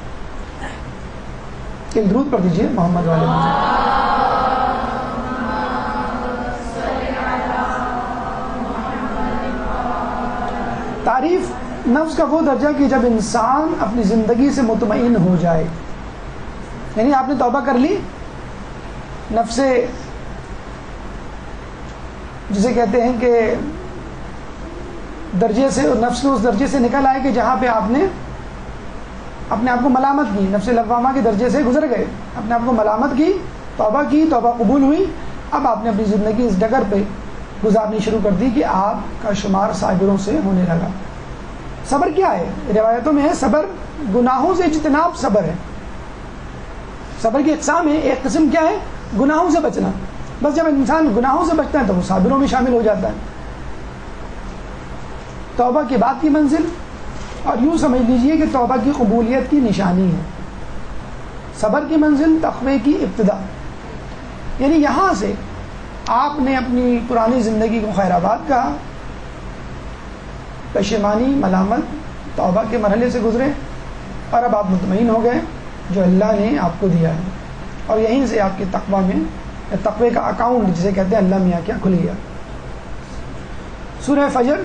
ایک درود پڑھ دیجئے محمد والے تعریف نفس کا وہ درجہ کہ جب انسان اپنی زندگی سے مطمئن ہو جائے. یعنی آپ نے توبہ کر لی, نفس جسے کہتے ہیں کہ درجے سے, نفس کے اس درجے سے نکل آئے کہ جہاں پہ آپ نے اپنے آپ کو ملامت کی, نفس لوامہ کے درجے سے گزر گئے, اپنے آپ کو ملامت کی, توبہ قبول ہوئی. اب آپ نے اپنی زندگی اس ڈگر پہ گزارنی شروع کر دی کہ آپ کا شمار صابروں سے ہونے لگا. صبر کیا ہے؟ روایتوں میں ہے صبر گناہوں سے اجتناب صبر ہے. صبر کی اقسام ہے. ایک قسم کیا ہے؟ گناہوں سے بچنا. بس جب انسان گناہوں سے بچتا ہے تو وہ صابروں میں شامل ہو جاتا ہے. توبہ کے بعد کی منزل, اور یوں سمجھ لیجئے کہ توبہ کی قبولیت کی نشانی ہے. صبر کی منزل, تقوی کی ابتدا. یعنی یہاں سے آپ نے اپنی پرانی زندگی کو خیر آباد کہا, پشیمانی, ملامت, توبہ کے مرحلے سے گزرے, اور اب آپ مطمئن ہو گئے جو اللہ نے آپ کو دیا ہے, اور یہیں سے آپ کے تقوی کا اکاؤنٹ جسے کہتے ہیں اللہ میاں کیا کھل گیا. سورہ فجر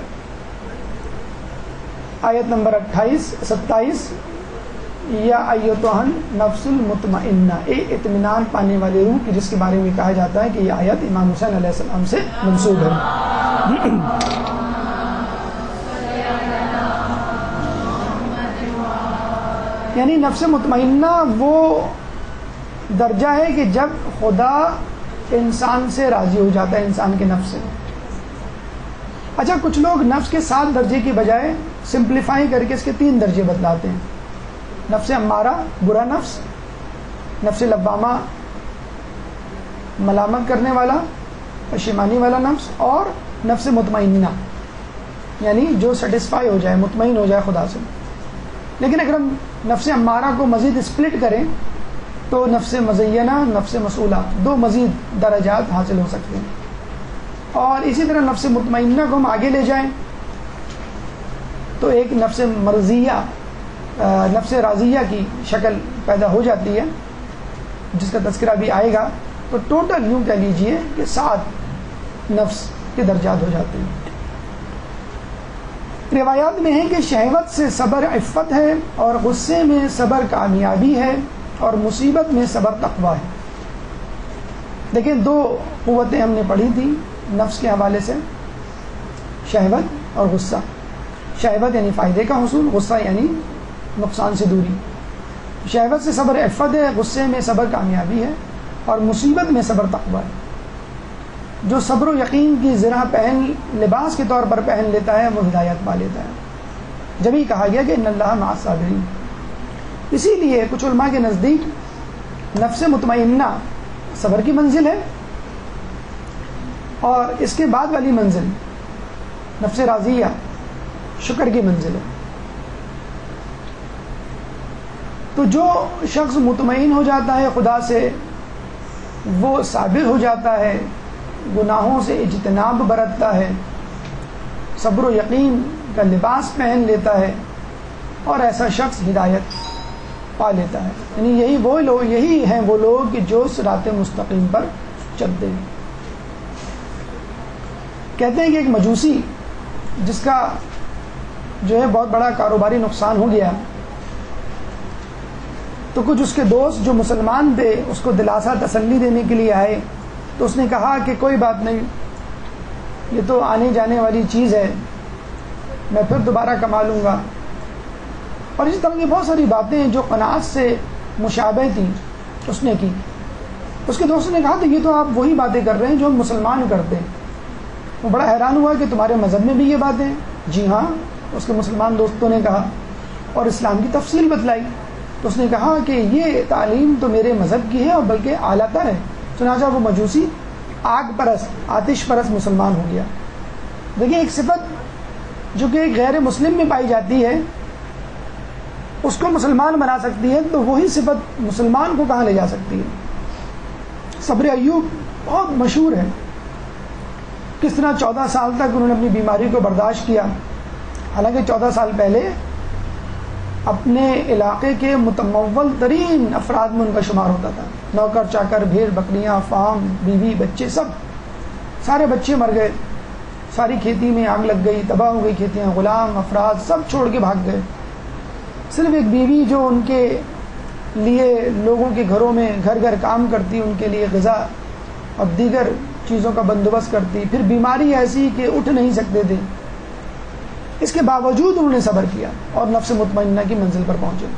آیت نمبر 27, یا ایتھن نفس المطمئنہ, اطمینان پانے والے روح کی, جس کے بارے میں کہا جاتا ہے کہ یہ آیت امام حسین علیہ السلام سے منسوب ہے. یعنی نفس مطمئنہ وہ درجہ ہے کہ جب خدا انسان سے راضی ہو جاتا ہے, انسان کے نفس سے. اچھا, کچھ لوگ نفس کے 7 درجے کی بجائے سمپلیفائی کر کے اس کے 3 درجے بتلاتے ہیں. نفس امارہ, برا نفس, نفس لوامہ, ملامت کرنے والا, پشیمانی والا نفس, اور نفس مطمئنہ, یعنی جو سیٹسفائی ہو جائے, مطمئن ہو جائے خدا سے. لیکن اگر ہم نفس امارہ کو مزید اسپلٹ کریں تو نفس مزینہ, نفس مسئولہ, 2 مزید درجات حاصل ہو سکتے ہیں. اور اسی طرح نفس مطمئنہ کو ہم آگے لے جائیں تو ایک نفس مرضیہ, نفس راضیہ کی شکل پیدا ہو جاتی ہے, جس کا تذکرہ بھی آئے گا. تو ٹوٹل یوں کہہ لیجئے کہ 7 نفس کے درجات ہو جاتے ہیں. روایات میں ہے کہ شہوت سے صبر عفت ہے, اور غصے میں صبر کامیابی ہے, اور مصیبت میں صبر تقویٰ ہے. دیکھیں 2 قوتیں ہم نے پڑھی تھی نفس کے حوالے سے, شہوت اور غصہ. شہوت یعنی فائدے کا حصول, غصہ یعنی نقصان سے دوری. شہوت سے صبر عفت ہے, غصے میں صبر کامیابی ہے, اور مصیبت میں صبر تقویٰ ہے. جو صبر و یقین کی زرہ لباس کے طور پر پہن لیتا ہے وہ ہدایت پا لیتا ہے. جبھی کہا گیا کہ ان اللہ مع الصابرین. اسی لیے کچھ علماء کے نزدیک نفس مطمئنہ صبر کی منزل ہے, اور اس کے بعد والی منزل نفس راضیہ شکر کی منزل ہے. تو جو شخص مطمئن ہو جاتا ہے خدا سے, وہ صابر ہو جاتا ہے، گناہوں سے اجتناب برتتا ہے، صبر و یقین کا لباس پہن لیتا ہے، اور ایسا شخص ہدایت پا لیتا ہے. یعنی یہی ہیں وہ لوگ کہ جو صراط مستقیم پر چلتے ہیں. کہتے ہیں کہ ایک مجوسی جس کا جو ہے بہت بڑا کاروباری نقصان ہو گیا، تو کچھ اس کے دوست جو مسلمان تھے اس کو دلاسا تسلی دینے کے لیے آئے. تو اس نے کہا کہ کوئی بات نہیں، یہ تو آنے جانے والی چیز ہے، میں پھر دوبارہ کما لوں گا. اور اس طرح کی بہت ساری باتیں جو قناعت سے مشابہ تھیں اس نے کی. اس کے دوست نے کہا تو یہ تو آپ وہی باتیں کر رہے ہیں جو ہم مسلمان کرتے ہیں. وہ بڑا حیران ہوا کہ تمہارے مذہب میں بھی یہ باتیں ہیں؟ جی ہاں، اس کے مسلمان دوستوں نے کہا، اور اسلام کی تفصیل بتلائی. تو اس نے کہا کہ یہ تعلیم تو میرے مذہب کی ہے اور بلکہ اعلیٰ تر ہے. چنانچہ وہ مجوسی آگ پرست، آتش پرست مسلمان ہو گیا. دیکھیں، ایک صفت جو کہ ایک غیر مسلم میں پائی جاتی ہے اس کو مسلمان بنا سکتی ہے، تو وہی صفت مسلمان کو کہاں لے جا سکتی ہے. صبر ایوب بہت مشہور ہے، کس طرح 14 سال تک انہوں نے اپنی بیماری کو برداشت کیا. حالانکہ 14 سال پہلے اپنے علاقے کے متمول ترین افراد میں ان کا شمار ہوتا تھا. نوکر چاکر، بھیڑ بکریاں، فام، بیوی بچے، سارے بچے مر گئے، ساری کھیتی میں آگ لگ گئی، تباہ ہو گئی کھیتیاں، غلام افراد سب چھوڑ کے بھاگ گئے. صرف ایک بیوی جو ان کے لیے لوگوں کے گھروں میں گھر گھر کام کرتی، ان کے لیے غذا اور دیگر چیزوں کا بندوبست کرتی. پھر بیماری ایسی کہ اٹھ نہیں سکتے تھے. اس کے باوجود انہوں نے صبر کیا اور نفس مطمئنہ کی منزل پر پہنچے.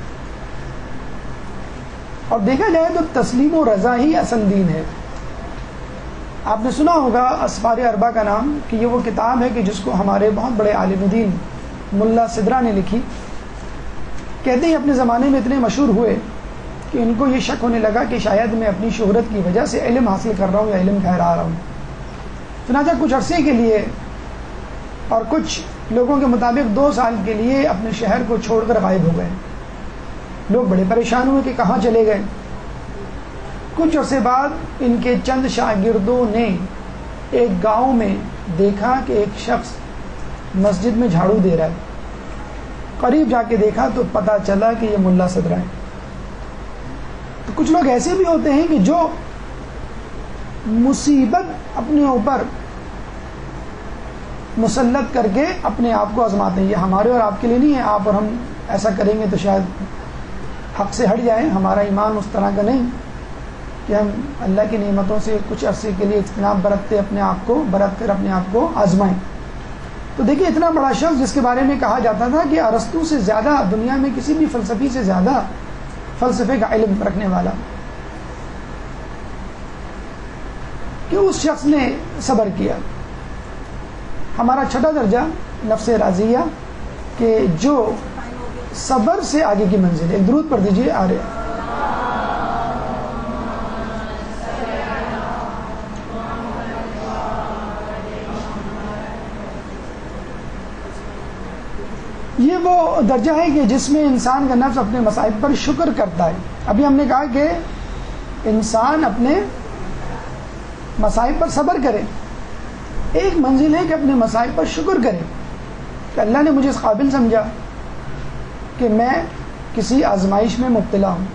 اور دیکھا جائے تو تسلیم و رضا ہی اصل دین ہے. آپ نے سنا ہوگا اسفار اربع کا نام، کہ یہ وہ کتاب ہے کہ جس کو ہمارے بہت بڑے عالم دین ملا سدرا نے لکھی. کہتے ہیں اپنے زمانے میں اتنے مشہور ہوئے کہ ان کو یہ شک ہونے لگا کہ شاید میں اپنی شہرت کی وجہ سے علم حاصل کر رہا ہوں یا علم پھیلا رہا ہوں. چنانچہ کچھ عرصے کے لیے اور کچھ لوگوں کے مطابق 2 سال کے لیے اپنے شہر کو چھوڑ کر غائب ہو گئے. لوگ بڑے پریشان ہوئے کہ کہاں چلے گئے. کچھ عرصے بعد ان کے چند شاگردوں نے ایک گاؤں میں دیکھا کہ ایک شخص مسجد میں جھاڑو دے رہا ہے. قریب جا کے دیکھا تو پتہ چلا کہ یہ ملا صدرہ ہے. تو کچھ لوگ ایسے بھی ہوتے ہیں کہ جو مصیبت اپنے اوپر مسلط کر کے اپنے آپ کو آزماتے ہیں. یہ ہمارے اور آپ کے لیے نہیں ہے. آپ اور ہم ایسا کریں گے تو شاید حق سے ہٹ جائیں. ہمارا ایمان اس طرح کا نہیں کہ ہم اللہ کی نعمتوں سے کچھ عرصے کے لیے اجتناب برت کر اپنے آپ کو آزمائیں. تو دیکھیے، اتنا بڑا شخص جس کے بارے میں کہا جاتا تھا کہ ارسطو سے زیادہ دنیا میں کسی بھی فلسفی سے زیادہ فلسفے کا علم رکھنے والا، کہ اس شخص نے صبر کیا. ہمارا 6واں درجہ نفس راضیہ، کہ جو صبر سے آگے کی منزل. ایک درود پڑھ دیجیے. آ رہے یہ وہ درجہ ہے کہ جس میں انسان کا نفس اپنے مصائب پر شکر کرتا ہے. ابھی ہم نے کہا کہ انسان اپنے مصائب پر صبر کرے. ایک منزل ہے کہ اپنے مصائب پر شکر کرے کہ اللہ نے مجھے اس قابل سمجھا کہ میں کسی آزمائش میں مبتلا ہوں.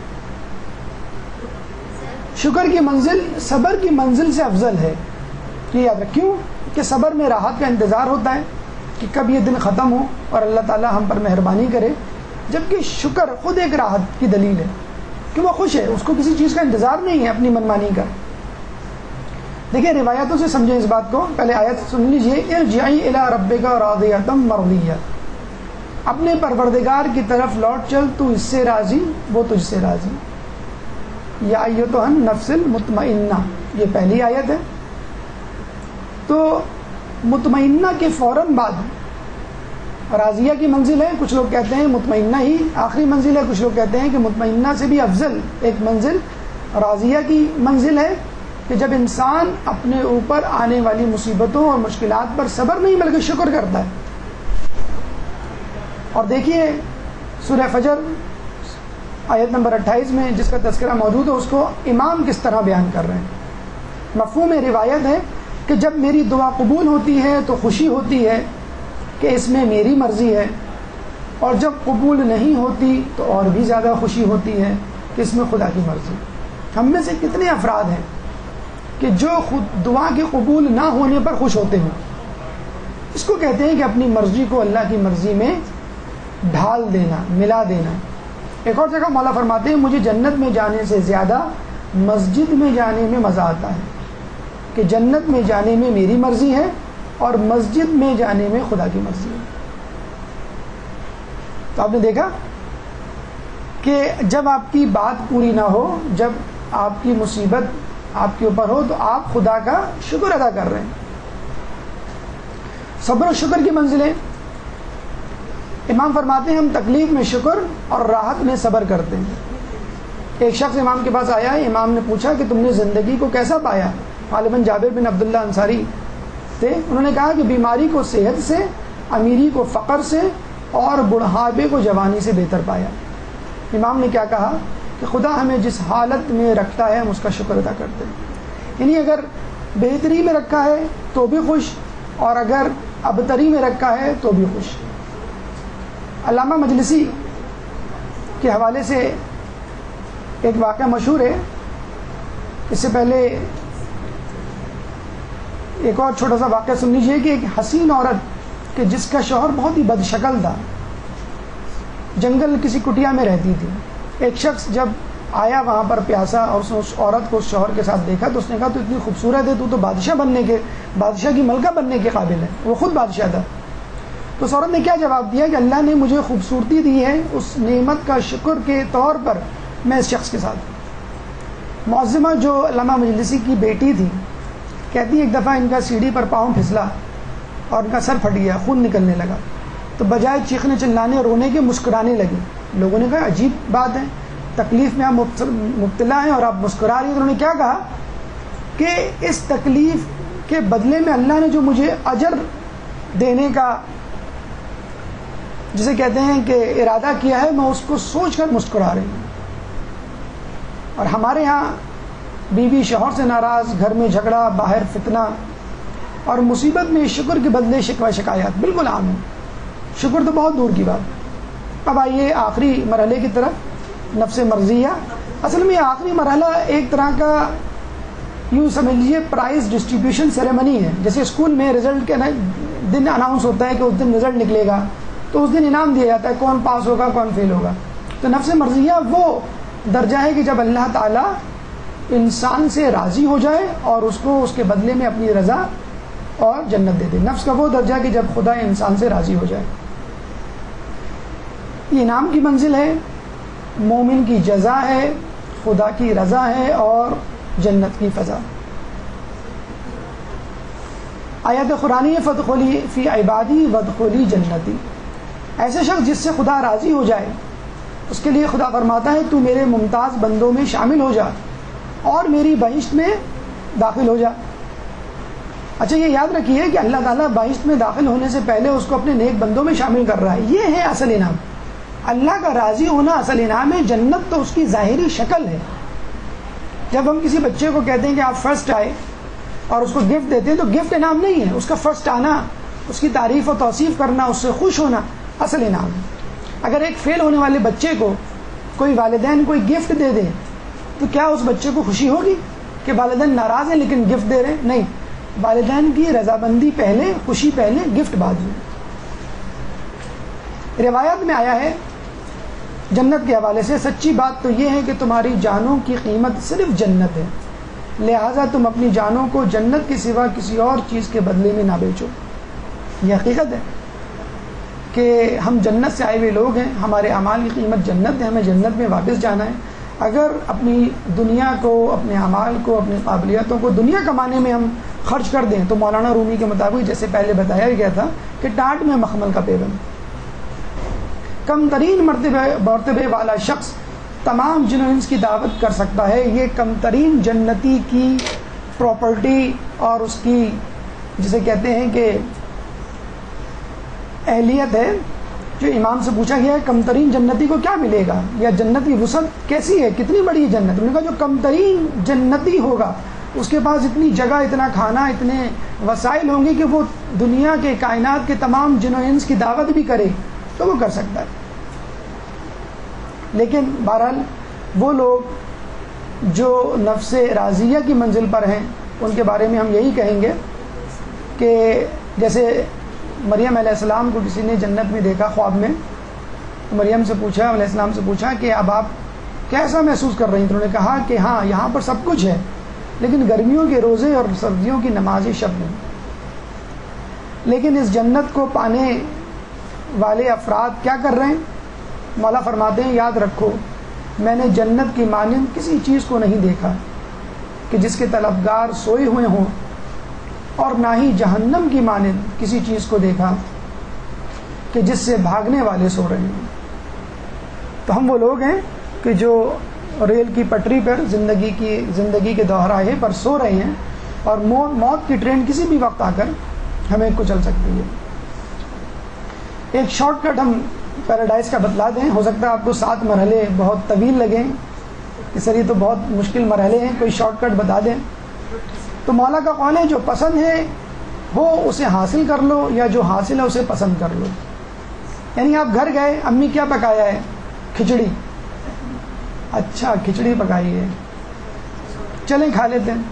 شکر کی منزل صبر کی منزل سے افضل ہے. یہ یاد رکھ. کیوں؟ کہ صبر میں راحت کا انتظار ہوتا ہے کہ کب یہ دن ختم ہو اور اللہ تعالی ہم پر مہربانی کرے، جبکہ شکر خود ایک راحت کی دلیل ہے کہ وہ خوش ہے، اس کو کسی چیز کا انتظار نہیں ہے اپنی منمانی کا. دیکھیں، روایتوں سے سمجھیں اس بات کو. پہلے آیت سن لیجئے. ارجعی الی ربک راضیۃ مرضیہ، اپنے پروردگار کی طرف لوٹ چل، تو اس سے راضی وہ تجھ سے راضی. یا ایتھا النفس المطمئنہ، یہ پہلی آیت ہے. تو مطمئنہ کے فوراً بعد راضیہ کی منزل ہے. کچھ لوگ کہتے ہیں مطمئنہ ہی آخری منزل ہے، کچھ لوگ کہتے ہیں کہ مطمئنہ سے بھی افضل ایک منزل راضیہ کی منزل ہے، کہ جب انسان اپنے اوپر آنے والی مصیبتوں اور مشکلات پر صبر نہیں بلکہ شکر کرتا ہے. اور دیکھیے سورہ فجر آیت نمبر 28 میں جس کا تذکرہ موجود ہے، اس کو امام کس طرح بیان کر رہے ہیں. مفہوم روایت ہے کہ جب میری دعا قبول ہوتی ہے تو خوشی ہوتی ہے کہ اس میں میری مرضی ہے، اور جب قبول نہیں ہوتی تو اور بھی زیادہ خوشی ہوتی ہے کہ اس میں خدا کی مرضی۔ ہم میں سے کتنے افراد ہیں کہ جو خود دعا کے قبول نہ ہونے پر خوش ہوتے ہیں؟ اس کو کہتے ہیں کہ اپنی مرضی کو اللہ کی مرضی میں ڈھال دینا، ملا دینا۔ ایک اور جگہ مولا فرماتے ہیں مجھے جنت میں جانے سے زیادہ مسجد میں جانے میں مزہ آتا ہے، کہ جنت میں جانے میں میری مرضی ہے اور مسجد میں جانے میں خدا کی مرضی ہے۔ تو آپ نے دیکھا کہ جب آپ کی بات پوری نہ ہو، جب آپ کی مصیبت آپ کے اوپر ہو، تو آپ خدا کا شکر ادا کر رہے ہیں۔ صبر و شکر کی منزلیں، امام فرماتے ہیں ہم تکلیف میں شکر اور راحت میں صبر کرتے ہیں۔ ایک شخص امام کے پاس آیا ہے، امام نے پوچھا کہ تم نے زندگی کو کیسا پایا؟ غالباً جابر بن عبداللہ انصاری تھے۔ انہوں نے کہا کہ بیماری کو صحت سے، امیری کو فقر سے اور بڑھاپے کو جوانی سے بہتر پایا۔ امام نے کیا کہا کہ خدا ہمیں جس حالت میں رکھتا ہے ہم اس کا شکر ادا کرتے ہیں، یعنی اگر بہتری میں رکھا ہے تو بھی خوش، اور اگر ابتری میں رکھا ہے تو بھی خوش۔ علامہ مجلسی کے حوالے سے ایک واقعہ مشہور ہے، اس سے پہلے ایک اور چھوٹا سا واقعہ سن لیجیے کہ ایک حسین عورت کہ جس کا شوہر بہت ہی بد شکل تھا، جنگل کسی کٹیا میں رہتی تھی۔ ایک شخص جب آیا وہاں پر پیاسا اور اس عورت کو اس شوہر کے ساتھ دیکھا تو اس نے کہا تو اتنی خوبصورت ہے، تو بادشاہ کی ملکہ بننے کے قابل ہے۔ وہ خود بادشاہ تھا۔ تو اس عورت نے کیا جواب دیا کہ اللہ نے مجھے خوبصورتی دی ہے، اس نعمت کا شکر کے طور پر میں اس شخص کے ساتھ۔ معظمہ جو علامہ مجلسی کی بیٹی تھی کہتی ایک دفعہ ان کا سیڑھی پر پاؤں پھسلا اور ان کا سر پھٹ گیا، خون نکلنے لگا، تو بجائے چیخنے چلانے اور رونے کے مسکرانے لگی۔ لوگوں نے کہا عجیب بات ہے، تکلیف میں آپ مبتلا ہیں اور آپ مسکرا رہی ہیں۔ انہوں نے کیا کہا کہ اس تکلیف کے بدلے میں اللہ نے جو مجھے اجر دینے کا جسے کہتے ہیں کہ ارادہ کیا ہے، میں اس کو سوچ کر مسکرا رہی ہوں۔ اور ہمارے ہاں بیوی شوہر سے ناراض، گھر میں جھگڑا، باہر فتنہ، اور مصیبت میں شکر کے بدلے شکوہ شکایات بالکل عام ہے۔ شکر تو بہت دور کی بات۔ اب آئیے آخری مرحلے کی طرف، نفس مرضیہ۔ اصل میں آخری مرحلہ ایک طرح کا یوں سمجھ لیجیے پرائز ڈسٹریبیوشن سیریمنی ہے۔ جیسے اسکول میں رزلٹ کے دن اناؤنس ہوتا ہے کہ اس دن رزلٹ نکلے گا، تو اس دن انعام دیا جاتا ہے کون پاس ہوگا کون فیل ہوگا۔ تو نفس مرضیہ وہ درجہ ہے کہ جب اللہ تعالیٰ انسان سے راضی ہو جائے اور اس کو اس کے بدلے میں اپنی رضا اور جنت دے دے۔ نفس کا وہ درجہ کہ جب خدا انسان سے راضی ہو جائے۔ یہ انعام کی منزل ہے، مومن کی جزا ہے، خدا کی رضا ہے اور جنت کی فضا۔ آیت قرآنی فادخلی فی عبادی وادخلی جنتی۔ ایسے شخص جس سے خدا راضی ہو جائے اس کے لیے خدا فرماتا ہے تو میرے ممتاز بندوں میں شامل ہو جا اور میری بہشت میں داخل ہو جا۔ اچھا یہ یاد رکھیے کہ اللہ تعالیٰ بہشت میں داخل ہونے سے پہلے اس کو اپنے نیک بندوں میں شامل کر رہا ہے۔ یہ ہے اصل انعام، اللہ کا راضی ہونا اصل انعام ہے۔ جنت تو اس کی ظاہری شکل ہے۔ جب ہم کسی بچے کو کہتے ہیں کہ آپ فرسٹ آئے اور اس کو گفٹ دیتے ہیں تو گفٹ انعام نہیں ہے، اس کا فرسٹ آنا، اس کی تعریف و توصیف کرنا، اس سے خوش ہونا اصل انعام ہے۔ اگر ایک فیل ہونے والے بچے کو کوئی والدین کوئی گفٹ دے دیں تو کیا اس بچے کو خوشی ہوگی کہ والدین ناراض ہیں لیکن گفٹ دے رہے ہیں؟ نہیں، والدین کی رضامندی پہلے، خوشی پہلے، گفٹ بعد میں۔ روایت میں آیا ہے جنت کے حوالے سے، سچی بات تو یہ ہے کہ تمہاری جانوں کی قیمت صرف جنت ہے، لہٰذا تم اپنی جانوں کو جنت کے سوا کسی اور چیز کے بدلے میں نہ بیچو۔ یہ حقیقت ہے کہ ہم جنت سے آئے ہوئے لوگ ہیں، ہمارے اعمال کی قیمت جنت ہے، ہمیں جنت میں واپس جانا ہے۔ اگر اپنی دنیا کو، اپنے اعمال کو، اپنی قابلیتوں کو دنیا کمانے میں ہم خرچ کر دیں تو مولانا رومی کے مطابق جیسے پہلے بتایا گیا تھا کہ ٹاٹ میں مخمل کا پیوند۔ کم ترین مرتبے والا شخص تمام جن و انس کی دعوت کر سکتا ہے، یہ کم ترین جنتی کی پراپرٹی اور اس کی جسے کہتے ہیں کہ اہلیت ہے۔ جو امام سے پوچھا گیا ہے کم ترین جنتی کو کیا ملے گا، یا جنت کی وسعت کیسی ہے، کتنی بڑی جنت؟ انہوں نے کہا جو کم ترین جنتی ہوگا اس کے پاس اتنی جگہ، اتنا کھانا، اتنے وسائل ہوں گے کہ وہ دنیا کے، کائنات کے تمام جن و انس کی دعوت بھی کرے تو وہ کر سکتا ہے. لیکن بہرحال وہ لوگ جو نفس راضیہ کی منزل پر ہیں ان کے بارے میں ہم یہی کہیں گے کہ جیسے مریم علیہ السلام کو کسی نے جنت میں دیکھا خواب میں، تو مریم سے پوچھا، علیہ السلام سے پوچھا کہ اب آپ کیسا محسوس کر رہی ہیں؟ تو انہوں نے کہا کہ ہاں یہاں پر سب کچھ ہے، لیکن گرمیوں کے روزے اور سردیوں کی نمازیں شب نہیں. لیکن اس جنت کو پانے والے افراد کیا کر رہے ہیں؟ مولا فرماتے ہیں یاد رکھو میں نے جنت کی مانند کسی چیز کو نہیں دیکھا کہ جس کے طلبگار سوئے ہوئے ہوں، اور نہ ہی جہنم کی مانند کسی چیز کو دیکھا کہ جس سے بھاگنے والے سو رہے ہیں. تو ہم وہ لوگ ہیں کہ جو ریل کی پٹری پر زندگی کے دوراہے پر سو رہے ہیں، اور موت کی ٹرین کسی بھی وقت آ کر ہمیں کچل سکتی ہے. ایک شارٹ کٹ ہم پیراڈائز کا بتلا دیں، ہو سکتا ہے آپ کو 7 مرحلے بہت طویل لگیں، اس لیے تو بہت مشکل مرحلے ہیں، کوئی شارٹ کٹ بتا دیں. تو مولا کا قول ہے جو پسند ہے وہ اسے حاصل کر لو، یا جو حاصل ہے اسے پسند کر لو. یعنی آپ گھر گئے، امی کیا پکایا ہے؟ کھچڑی. اچھا کھچڑی پکائی ہے، چلیں کھا لیتے ہیں.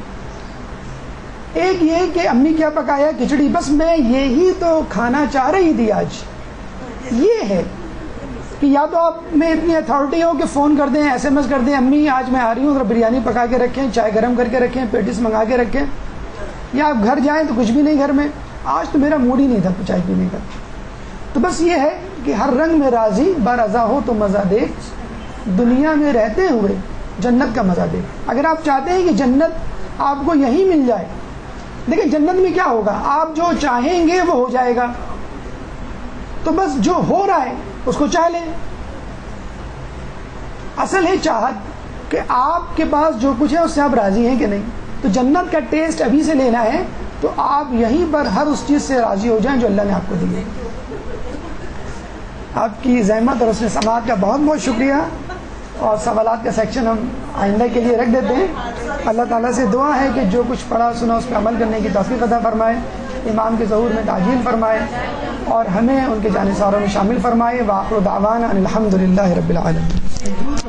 ایک یہ کہ امی کیا پکایا ہے؟ کھچڑی. بس میں یہی تو کھانا چاہ رہی تھی آج. یہ ہے کہ یا تو آپ میں اتنی اتھارٹی ہو کہ فون کر دیں، ایس ایم ایس کر دیں، امی آج میں آ رہی ہوں، ذرا بریانی پکا کے رکھیں، چائے گرم کر کے رکھیں، پیٹیس منگا کے رکھیں. یا آپ گھر جائیں تو کچھ بھی نہیں گھر میں، آج تو میرا موڈ ہی نہیں تھا چائے پینے کا. تو بس یہ ہے کہ ہر رنگ میں راضی، برضا ہو تو مزہ دیکھ، دنیا میں رہتے ہوئے جنت کا مزہ دیکھ. اگر آپ چاہتے ہیں کہ جنت آپ کو یہیں مل جائے، دیکھیں جنت میں کیا ہوگا، آپ جو چاہیں گے وہ ہو جائے گا. تو بس جو ہو رہا ہے اس کو چاہ لیں. اصل ہے چاہت کہ آپ کے پاس جو کچھ ہے اس سے آپ راضی ہیں کہ نہیں. تو جنت کا ٹیسٹ ابھی سے لینا ہے تو آپ یہیں پر ہر اس چیز سے راضی ہو جائیں جو اللہ نے آپ کو دی ہے. آپ کی زحمت اور اس نے سماعت کا بہت بہت شکریہ. اور سوالات کا سیکشن ہم آئندہ کے لیے رکھ دیتے ہیں. اللہ تعالیٰ سے دعا ہے کہ جو کچھ پڑھا سنا اس پہ عمل کرنے کی توفیق عطا فرمائے، امام کے ظہور میں تعجیل فرمائے، اور ہمیں ان کے جانثاروں میں شامل فرمائے. وآخر دعوانا ان الحمد للہ رب العالمین.